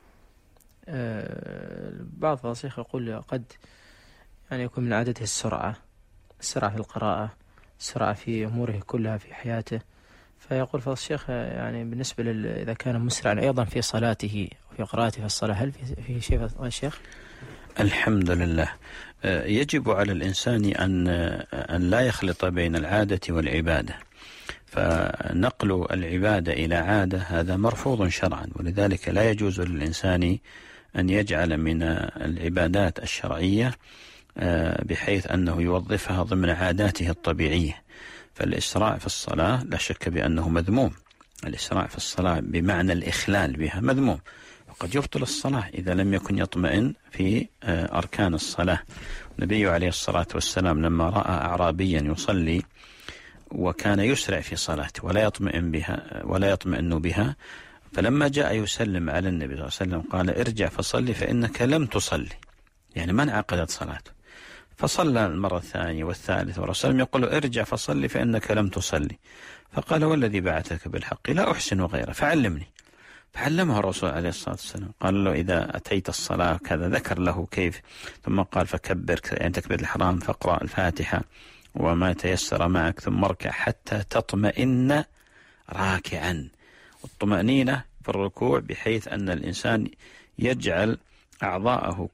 بعض فضيلة الشيخ يقول قد يعني يكون من عادته السرعة في القراءة، السرعة في أموره كلها في حياته، فيقول فضيلة الشيخ يعني بالنسبة إذا كان مسرعا أيضا في صلاته وفي قراءته في الصلاة، هل في شيء فضيلة الشيخ؟ الحمد لله. يجب على الإنسان أن لا يخلط بين العادة والعبادة، فنقل العبادة إلى عادة هذا مرفوض شرعا، ولذلك لا يجوز للإنسان أن يجعل من العبادات الشرعية بحيث أنه يوظفها ضمن عاداته الطبيعية. فالإسراع في الصلاة لا شك بأنه مذموم، الإسراع في الصلاة بمعنى الإخلال بها مذموم، وقد يبطل الصلاة إذا لم يكن يطمئن في أركان الصلاة. النبي عليه الصلاة والسلام لما رأى أعرابيا يصلي وكان يسرع في صلاته ولا يطمئن بها، فلما جاء يسلم على النبي صلى الله عليه وسلم قال ارجع فصلي فإنك لم تصلي، يعني ما انعقدت صلاته. فصلى المرة الثانية والثالثة والرسول يقول ارجع فصلي فإنك لم تصلي، فقال والذي بعثك بالحق لا أحسن غيره فعلمني. فعلمه الرسول عليه الصلاة والسلام، قال له إذا أتيت الصلاة كذا، ذكر له كيف، ثم قال فكبر يعني تكبير الإحرام، فاقرأ الفاتحة وما تيسر معك، ثم اركع حتى تطمئن راكعا. والطمأنينة في الركوع بحيث أن الإنسان يجعل أعضاءه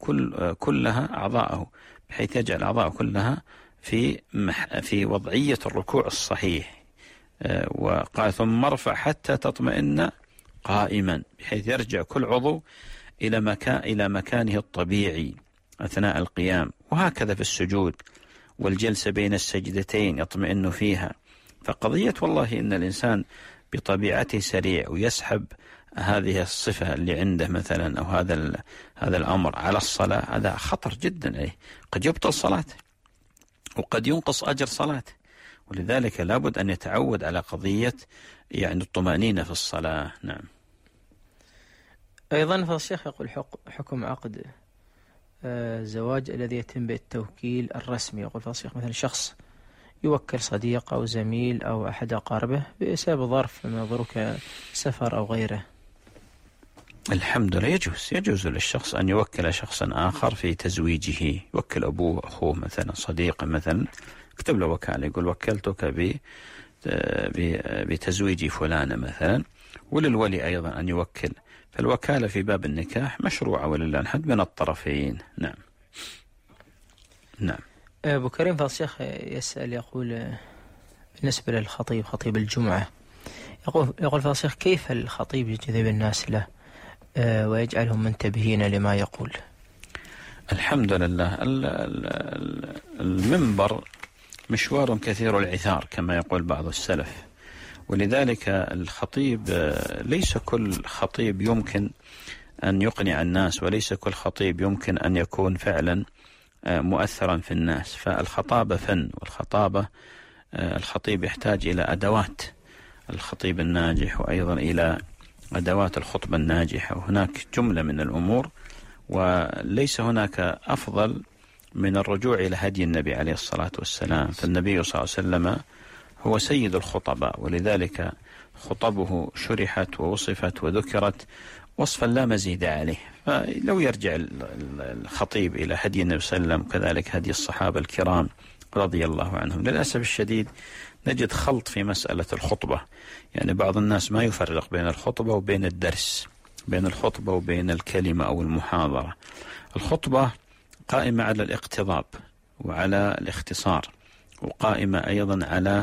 بحيث يجعل أعضاءه كلها في وضعية الركوع الصحيح. وقال ثم ارفع حتى تطمئن قائما، بحيث يرجع كل عضو إلى مكانه الطبيعي أثناء القيام. وهكذا في السجود والجلسة بين السجدتين يطمئن فيها. فقضية والله إن الإنسان بطبيعته سريع ويسحب هذه الصفة اللي عنده مثلا أو هذا الأمر على الصلاة، هذا خطر جدا عليه، قد يبطل صلاته وقد ينقص أجر صلاته. ولذلك لابد أن يتعود على قضية يعني الطمأنينة في الصلاة. نعم. أيضا فالشيخ يقول حكم عقد الزواج الذي يتم بالتوكيل الرسمي. يقول فالشيخ مثلا شخص يوكل صديق أو زميل أو أحد أقاربه بسبب ظرف من ظروف سفر أو غيره. الحمد لله يجوز للشخص أن يوكل شخصا آخر في تزويجه، يوكل أبوه أخوه مثلا صديقه مثلا، يكتب له وكالة يقول وكلتك بتزويج فلانة مثلا. وللولي أيضا أن يوكل، فالوكالة في باب النكاح مشروعة ولله الحمد من الطرفين. نعم. نعم. أبو كريم فضل الشيخ يسأل يقول بالنسبة للخطيب خطيب الجمعة، يقول فضل الشيخ كيف الخطيب يجذب الناس له ويجعلهم منتبهين لما يقول؟ الحمد لله. المنبر مشوار كثير العثار كما يقول بعض السلف، ولذلك الخطيب ليس كل خطيب يمكن أن يقنع الناس، وليس كل خطيب يمكن أن يكون فعلا مؤثرا في الناس. فالخطابة فن، والخطابة الخطيب يحتاج إلى أدوات الخطيب الناجح وأيضا إلى أدوات الخطبة الناجحة، وهناك جملة من الأمور، وليس هناك أفضل من الرجوع إلى هدي النبي عليه الصلاة والسلام. فالنبي صلى الله عليه وسلم هو سيد الخطباء، ولذلك خطبه شرحت ووصفت وذكرت وصفا لا مزيد عليه. فلو يرجع الخطيب إلى هدي النبي صلى الله عليه وسلم كذلك هدي الصحابة الكرام رضي الله عنهم. للأسف الشديد نجد خلط في مسألة الخطبة، يعني بعض الناس ما يفرق بين الخطبة وبين الدرس، بين الخطبة وبين الكلمة أو المحاضرة. الخطبة قائمة على الاقتضاب وعلى الاختصار، وقائمة أيضا على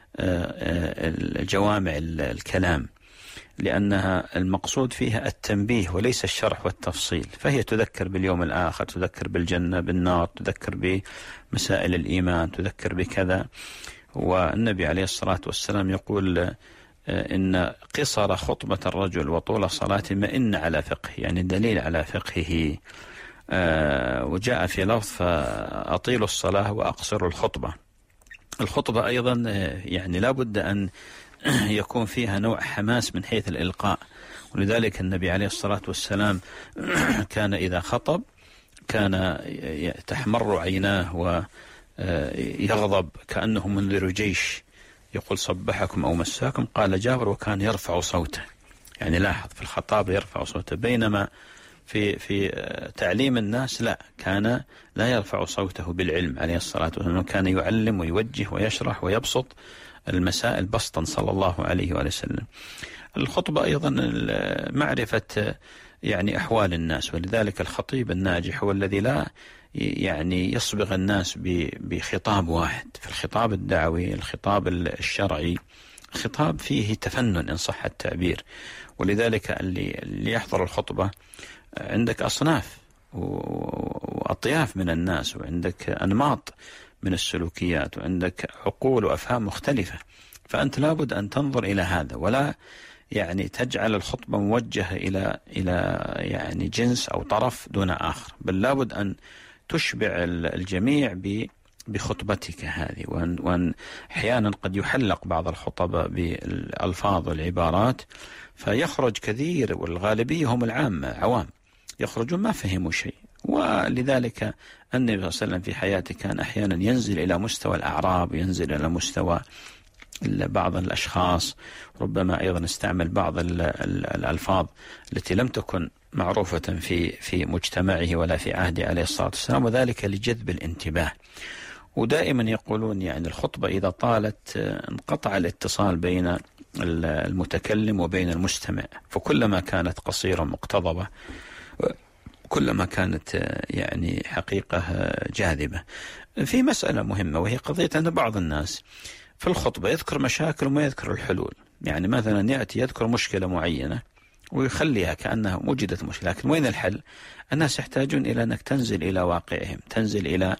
جوامع الكلام، لأنها المقصود فيها التنبيه وليس الشرح والتفصيل. فهي تذكر باليوم الآخر، تذكر بالجنة بالنار، تذكر بمسائل الإيمان، تذكر بكذا. والنبي عليه الصلاة والسلام يقول إن قصر خطبة الرجل وطول صلاته مئن على فقه، يعني دليل على فقهه. وجاء في لفظ فأطيلوا الصلاة وأقصروا الخطبة. الخطبة أيضا يعني لا بد أن يكون فيها نوع حماس من حيث الإلقاء، ولذلك النبي عليه الصلاة والسلام كان إذا خطب كان تحمر عيناه ويغضب كأنه منذر جيش، يقول صبحكم أو مساكم. قال جابر وكان يرفع صوته، يعني لاحظ في الخطاب يرفع صوته، بينما في تعليم الناس لا، كان لا يرفع صوته بالعلم عليه الصلاة والسلام، كان يعلم ويوجه ويشرح ويبسط المسائل بسطا صلى الله عليه وسلم. الخطبة أيضا معرفة يعني أحوال الناس، ولذلك الخطيب الناجح هو الذي لا يعني يصبغ الناس بخطاب واحد. في الخطاب الدعوي، الخطاب الشرعي، خطاب فيه تفنن إن صح التعبير. ولذلك اللي يحضر الخطبة عندك أصناف وأطياف من الناس، وعندك أنماط من السلوكيات، وعندك عقول وأفهام مختلفة. فأنت لابد أن تنظر إلى هذا، ولا يعني تجعل الخطبة موجهة إلى يعني جنس أو طرف دون آخر، بل لابد أن تشبع الجميع بخطبتك هذه. وأن أحيانا قد يحلق بعض الخطباء بالألفاظ والعبارات فيخرج كثير، والغالبية هم العامة عوام يخرجون ما فهموا شيء. ولذلك النبي صلى الله عليه وسلم في حياته كان أحيانا ينزل إلى مستوى الأعراب، ينزل إلى مستوى بعض الأشخاص، ربما أيضا استعمل بعض الألفاظ التي لم تكن معروفة في مجتمعه ولا في عهده عليه الصلاة والسلام، وذلك لجذب الانتباه. ودائما يقولون يعني الخطبة إذا طالت انقطع الاتصال بين المتكلم وبين المستمع، فكلما كانت قصيرة مقتضبة كلما كانت يعني حقيقة جاذبة. في مسألة مهمة وهي قضية أن بعض الناس في الخطبة يذكر مشاكل وما يذكر الحلول. يعني مثلا يأتي يذكر مشكلة معينة ويخليها كأنها وجدت مشكلة، لكن وين الحل؟ الناس يحتاجون إلى أنك تنزل إلى واقعهم، تنزل إلى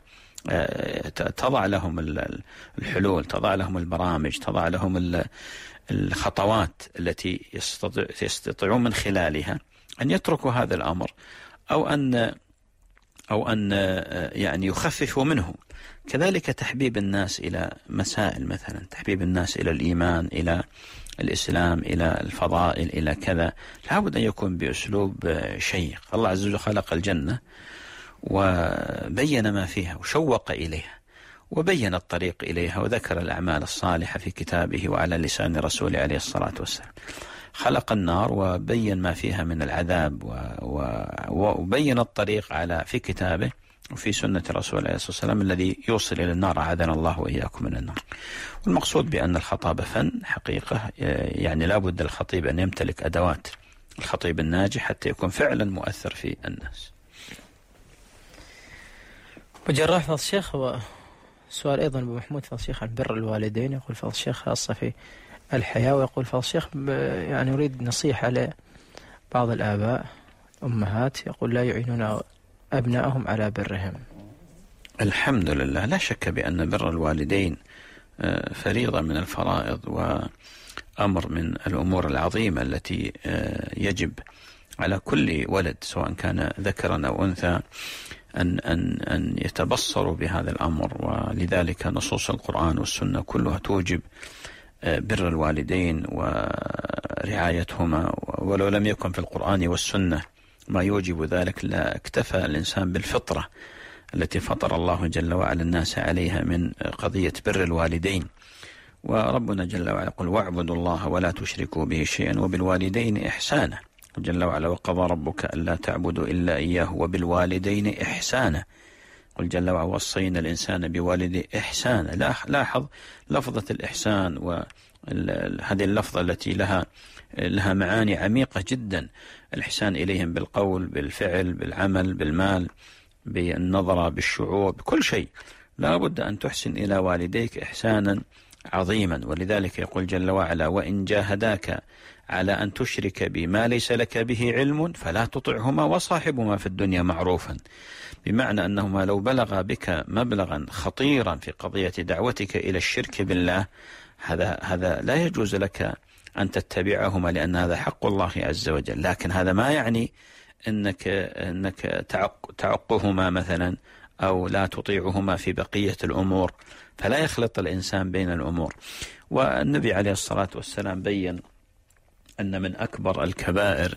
تضع لهم الحلول، تضع لهم البرامج، تضع لهم الخطوات التي يستطيعون من خلالها أن يتركوا هذا الأمر أو أن يعني يخففوا منه. كذلك تحبيب الناس إلى مسائل، مثلا تحبيب الناس إلى الإيمان، إلى الإسلام، إلى الفضائل، إلى كذا، لابد أن يكون بأسلوب شيق. الله عز وجل خلق الجنة وبين ما فيها وشوق إليها وبين الطريق إليها وذكر الأعمال الصالحة في كتابه وعلى لسان رسوله عليه الصلاة والسلام. خلق النار وبين ما فيها من العذاب وبين الطريق في كتابه وفي سنة رسوله عليه الصلاة والسلام الذي يوصل إلى النار، أعاذنا الله وإياكم من النار. والمقصود بأن الخطابة فن حقيقة، يعني لا بد الخطيب أن يمتلك أدوات الخطيب الناجح حتى يكون فعلا مؤثر في الناس. وجراح فضل الشيخ، هو سؤال أيضا أبو محمود فضل الشيخ عن بر الوالدين. يقول فضل الشيخ خاصة في الحياة، ويقول فضل الشيخ يعني يريد نصيحة لبعض الآباء أمهات يقول لا يعينون أبنائهم على برهم. الحمد لله، لا شك بأن بر الوالدين فريضة من الفرائض وأمر من الأمور العظيمة التي يجب على كل ولد سواء كان ذكرا أو أنثى أن يتبصروا بهذا الأمر. ولذلك نصوص القرآن والسنة كلها توجب بر الوالدين ورعايتهما، ولو لم يكن في القرآن والسنة ما يوجب ذلك لا اكتفى الإنسان بالفطرة التي فطر الله جل وعلا الناس عليها من قضية بر الوالدين. وربنا جل وعلا يقول واعبدوا الله ولا تشركوا به شيئا وبالوالدين إحسانا، جل وعلا وقضى ربك ألا تعبدوا إلا إياه وبالوالدين إحسانا، قل جل وعلا وصينا الإنسان بوالده إحسانا. لاحظ لفظة الإحسان، وهذه اللفظة التي لها معاني عميقة جدا، الإحسان إليهم بالقول، بالفعل، بالعمل، بالمال، بالنظرة، بالشعور، بكل شيء لا بد أن تحسن إلى والديك إحسانا عظيما. ولذلك يقول جل وعلا وإن جاهداك على أن تشرك بما ليس لك به علم فلا تطعهما وصاحبهما في الدنيا معروفا، بمعنى أنهما لو بلغا بك مبلغا خطيرا في قضية دعوتك إلى الشرك بالله، هذا لا يجوز لك أن تتبعهما، لأن هذا حق الله عز وجل. لكن هذا ما يعني أنك تعقهما مثلا أو لا تطيعهما في بقية الأمور، فلا يخلط الإنسان بين الأمور. والنبي عليه الصلاة والسلام بين أن من أكبر الكبائر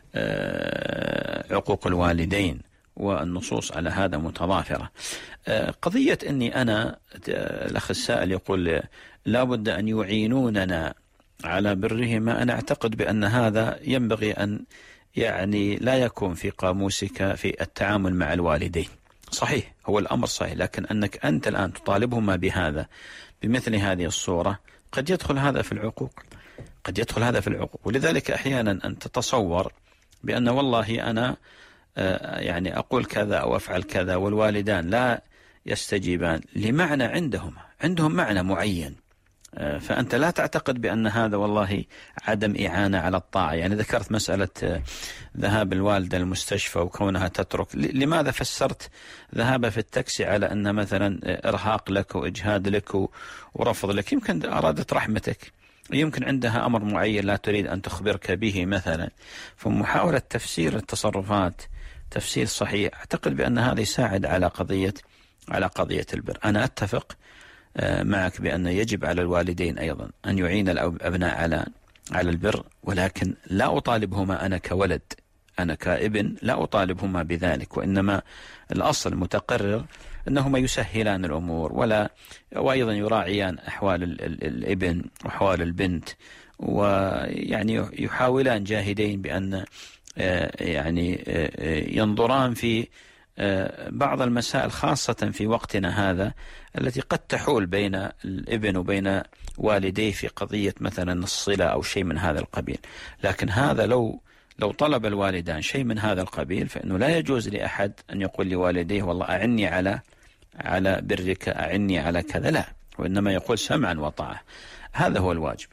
عقوق الوالدين، والنصوص على هذا متضافرة. قضية أني أنا الأخ السائل يقول لا بد أن يعينوننا على برهما، أنا أعتقد بأن هذا ينبغي أن يعني لا يكون في قاموسك في التعامل مع الوالدين. صحيح هو الأمر صحيح، لكن أنك أنت الآن تطالبهما بهذا بمثل هذه الصورة قد يدخل هذا في العقوق، ولذلك أحيانا أن تتصور بأن والله أنا يعني أقول كذا أو أفعل كذا والوالدان لا يستجيبان لمعنى عندهم معنى معين، فأنت لا تعتقد بأن هذا والله عدم إعانة على الطاعة. يعني ذكرت مسألة ذهاب الوالدة المستشفى وكونها تترك، لماذا فسرت ذهابها في التاكسي على أن مثلا إرهاق لك وإجهاد لك ورفض لك؟ يمكن أرادت رحمتك، يمكن عندها أمر معين لا تريد أن تخبرك به مثلا. فمحاولة تفسير التصرفات تفسير صحيح أعتقد بأن هذا يساعد على قضية البر. أنا أتفق معك بأن يجب على الوالدين أيضا أن يعين الأبناء على البر، ولكن لا أطالبهما أنا كولد، أنا كابن لا أطالبهما بذلك، وإنما الأصل المتقرر أنهما يسهلان الأمور وأيضا يراعيان أحوال الابن وأحوال البنت، ويعني يحاولان جاهدين بأن يعني ينظران في بعض المسائل خاصة في وقتنا هذا التي قد تحول بين الابن وبين والديه في قضية مثلا الصلة أو شيء من هذا القبيل. لكن هذا لو طلب الوالدان شيء من هذا القبيل فإنه لا يجوز لأحد أن يقول لوالديه والله أعني على برك، أعني على كذا، لا، وإنما يقول سمعا وطاعة، هذا هو الواجب.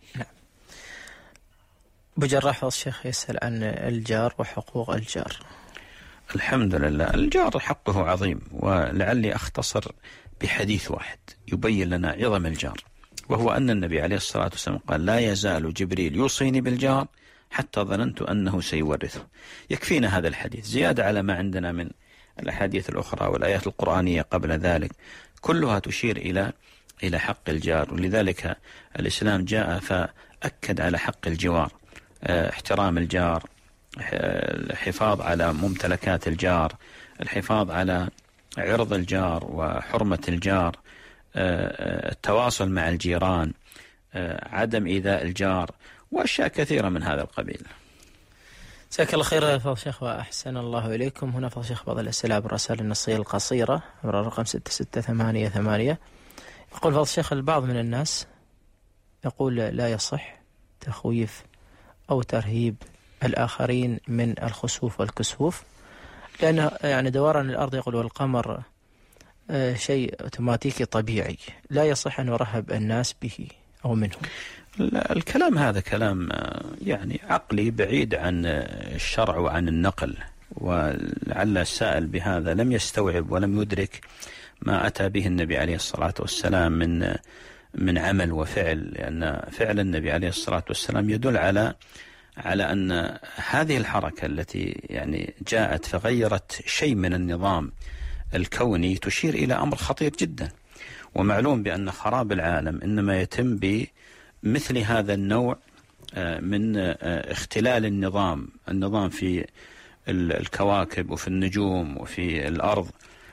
أبو جراح الشيخ يسأل عن الجار وحقوق الجار. الحمد لله، الجار حقه عظيم، ولعلي أختصر بحديث واحد يبين لنا عظم الجار، وهو أن النبي عليه الصلاة والسلام قال لا يزال جبريل يوصيني بالجار حتى ظننت أنه سيورثه. يكفينا هذا الحديث زيادة على ما عندنا من الأحاديث الأخرى والآيات القرآنية قبل ذلك، كلها تشير إلى حق الجار. ولذلك الإسلام جاء فأكد على حق الجوار، احترام الجار، الحفاظ على ممتلكات الجار، الحفاظ على عرض الجار وحرمة الجار، التواصل مع الجيران، عدم إيذاء الجار، وأشياء كثيرة من هذا القبيل. جزاك الله خير فضل الشيخ وأحسن الله إليكم. هنا فضل الشيخ بعض الأسئلة بالرسائل النصية القصيرة الرقم 6688. يقول فضل الشيخ البعض من الناس يقول لا يصح تخويف أو ترهيب الآخرين من الخسوف والكسوف، لأن يعني دوران الأرض يقول والقمر شيء أوتوماتيكي طبيعي، لا يصح أن يرهب الناس به أو منهم. الكلام هذا كلام يعني عقلي بعيد عن الشرع وعن النقل، ولعل السائل بهذا لم يستوعب ولم يدرك ما أتى به النبي عليه الصلاة والسلام من عمل وفعل، لأن فعل النبي عليه الصلاة والسلام يدل على أن هذه الحركة التي يعني جاءت فغيرت شيء من النظام الكوني تشير إلى أمر خطير جدا. ومعلوم بأن خراب العالم إنما يتم بمثل هذا النوع من اختلال النظام في الكواكب وفي النجوم وفي الأرض،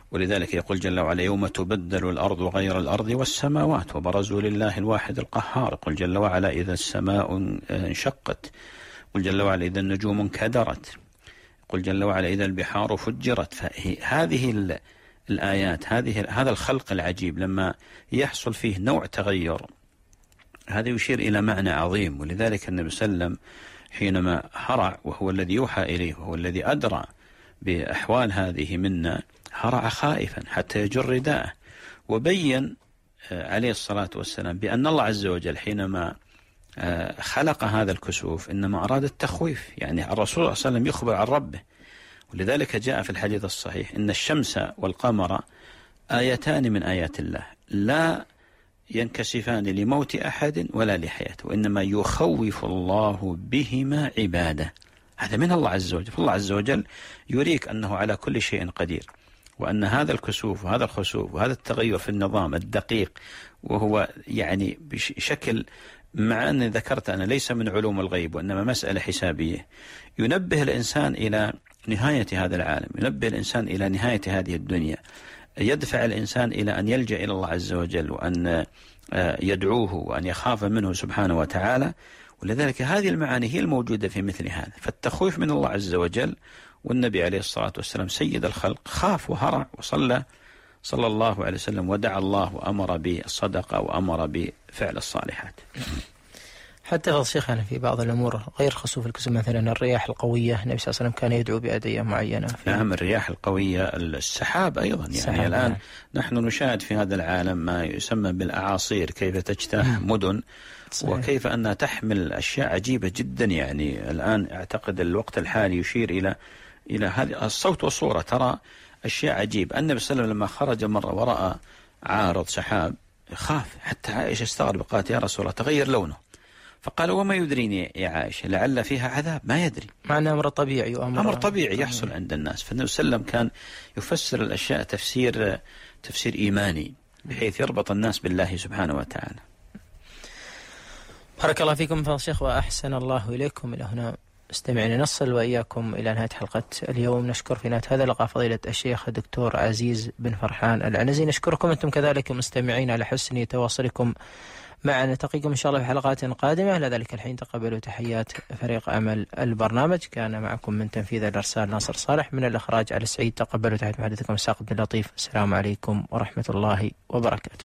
ولذلك يقول جل وعلا يوم تبدل الأرض غير الأرض والسماوات وبرزوا لله الواحد القهار. يقول جل وعلا إذا السماء انشقت. يقول جل وعلا إذا النجوم انكدرت. يقول جل وعلا إذا البحار فجرت. فهذه الآيات هذا الخلق العجيب لما يحصل فيه نوع تغير هذا يشير إلى معنى عظيم. ولذلك النبي صلى الله عليه وسلم حينما هرع وهو الذي يوحى إليه وهو الذي أدرى بأحوال هذه منا هرع خائفا حتى يجر رداءه، وبين عليه الصلاة والسلام بأن الله عز وجل حينما خلق هذا الكسوف إنما أراد التخويف. يعني الرسول صلى الله عليه وسلم يخبر عن ربه، ولذلك جاء في الحديث الصحيح إن الشمس والقمر آيتان من آيات الله لا ينكسفان لموت أحد ولا لحياته وإنما يخوف الله بهما عباده. هذا من الله عز وجل. فالله عز وجل يريك أنه على كل شيء قدير، وأن هذا الكسوف وهذا الخسوف وهذا التغير في النظام الدقيق وهو يعني بشكل، مع أن ذكرت أنا ليس من علوم الغيب وإنما مسألة حسابية، ينبه الإنسان إلى نهاية هذا العالم، ينبه الإنسان إلى نهاية هذه الدنيا، يدفع الإنسان إلى أن يلجأ إلى الله عز وجل وأن يدعوه وأن يخاف منه سبحانه وتعالى. ولذلك هذه المعاني هي الموجودة في مثل هذا، فالتخويف من الله عز وجل. والنبي عليه الصلاة والسلام سيد الخلق خاف وهرع وصلى صلى الله عليه وسلم ودعا الله وأمر بالصدقة وأمر بفعل الصالحات. حتى في شيخنا في بعض الأمور غير خسوف الكسوف، مثلا الرياح القوية النبي صلى الله عليه وسلم كان يدعو بأدعية معينة. نعم الرياح القوية، السحاب أيضا يعني السحاب الآن نحن نشاهد في هذا العالم ما يسمى بالأعاصير كيف تجتاح مدن صحيح. وكيف أنها تحمل أشياء عجيبة جدا. يعني الآن أعتقد الوقت الحالي يشير إلى هذه الصوت والصورة، ترى أشياء عجيبة. النبي صلى الله عليه وسلم لما خرج مرة ورأى عارض سحاب خاف، حتى عائشة استغرب قالت يا رسول الله تغير لونه، فقال وما يدريني يا عائشة لعل فيها عذاب، ما يدري، مع أنه أمر طبيعي أمر طبيعي يحصل عند الناس. فالنبي صلى الله عليه وسلم كان يفسر الأشياء تفسير إيماني بحيث يربط الناس بالله سبحانه وتعالى. بارك الله فيكم فضل الشيخ وأحسن الله إليكم. إلى هنا استمعنا نصل وإياكم إلى نهاية حلقة اليوم. نشكر في نهاية هذا اللقاء فضيلة الشيخ الدكتور عزيز بن فرحان العنزي. نشكركم أنتم كذلك مستمعين على حسن تواصلكم معنا. نلتقيكم إن شاء الله في حلقات قادمة. إلى ذلك الحين تقبلوا تحيات فريق عمل البرنامج. كان معكم من تنفيذ الإرسال ناصر صالح، من الإخراج علي سعيد. تقبلوا تحيات محدثكم الساق بن لطيف. السلام عليكم ورحمة الله وبركاته.